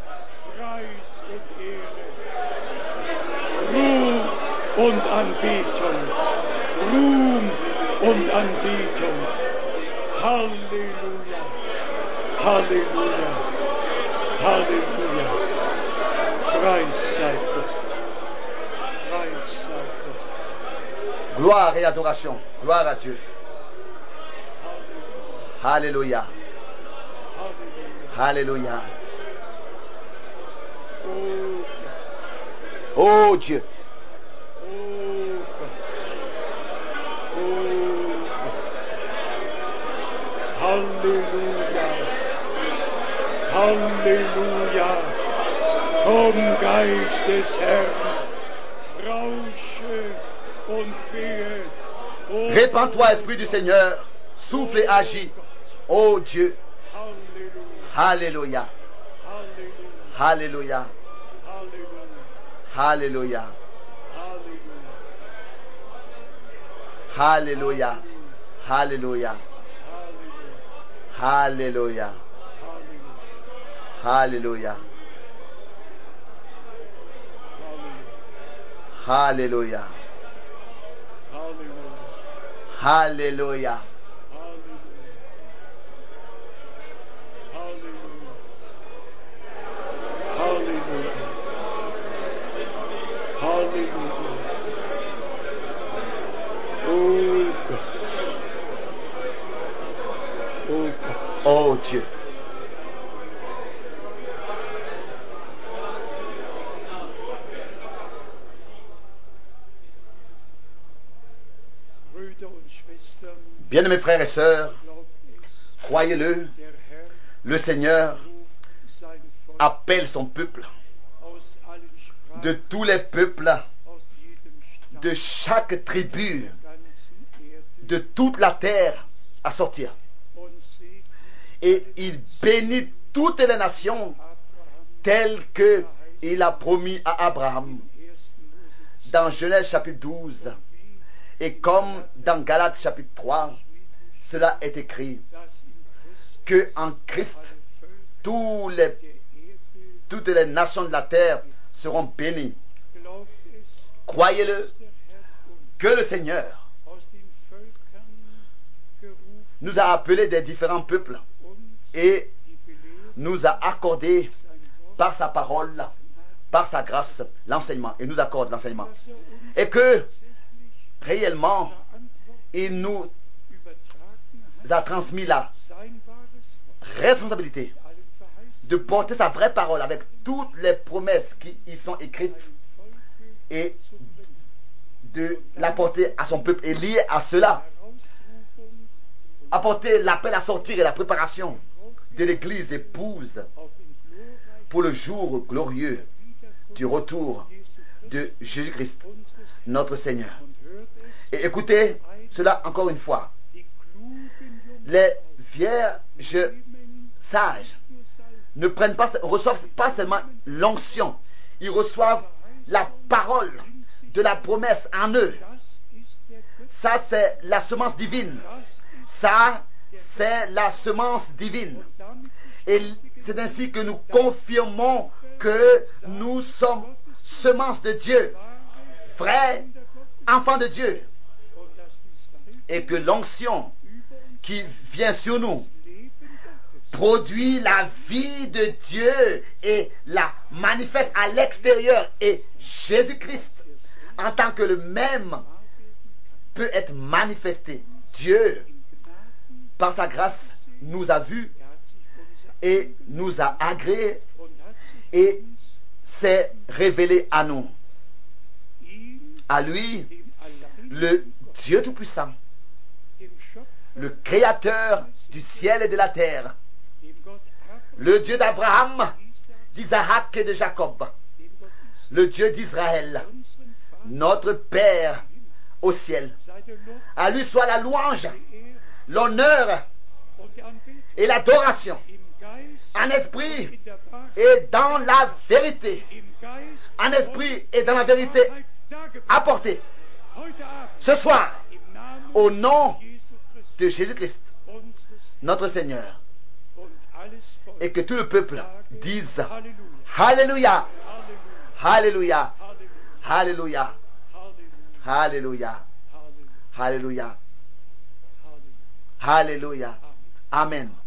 Ruhm und Anbetung. Ruhm und Anbetung. Halleluja. Halleluja. Halleluja. Preis sei Gott. Preis sei Gott. Gloire et adoration. Gloire à Dieu. Alléluia. Alléluia. Oh Dieu. Halleluja. Halleluja. Komm, Geist des Herrn, rausche und gehe. Oh, Répands-toi, Esprit du Seigneur. Souffle et agis. Oh Dieu. Halleluja. Alléluia. Halleluja. Alléluia. Alléluia. Alléluia. Alléluia. Alléluia. Alléluia. Alléluia. Oh Dieu. Bien-aimés frères et sœurs, croyez-le, le Seigneur appelle son peuple de tous les peuples, de chaque tribu, de toute la terre à sortir. Et il bénit toutes les nations telles qu'il a promis à Abraham. Dans Genèse chapitre 12, et comme dans Galates chapitre 3, cela est écrit que en Christ, toutes les nations de la terre seront bénies. Croyez-le, que le Seigneur nous a appelés des différents peuples et nous a accordé par sa parole, par sa grâce, l'enseignement, et nous accorde l'enseignement. Et que réellement, il nous a transmis la responsabilité de porter sa vraie parole avec toutes les promesses qui y sont écrites et de la porter à son peuple et lié à cela apporter l'appel à sortir et la préparation de l'Église épouse pour le jour glorieux du retour de Jésus-Christ, notre Seigneur. Et écoutez cela encore une fois. Les vierges sages ne reçoivent pas seulement l'onction, ils reçoivent la parole de la promesse en eux. Ça, c'est la semence divine. Ça, c'est la semence divine. Et c'est ainsi que nous confirmons que nous sommes semence de Dieu, vrais enfants de Dieu. Et que l'onction qui vient sur nous produit la vie de Dieu et la manifeste à l'extérieur. Et Jésus-Christ, en tant que le même, peut être manifesté. Dieu, par sa grâce, nous a vus et nous a agréés et s'est révélé à nous. À lui, le Dieu Tout-Puissant, le Créateur du ciel et de la terre, le Dieu d'Abraham, d'Isaac et de Jacob, le Dieu d'Israël, notre Père au ciel. À lui soit la louange, l'honneur et l'adoration, en esprit et dans la vérité. En esprit et dans la vérité apportée ce soir au nom de Jésus-Christ, notre Seigneur. Et que tout le peuple dise Alléluia, Alléluia, Alléluia, Alléluia, Alléluia, Alléluia. Amen.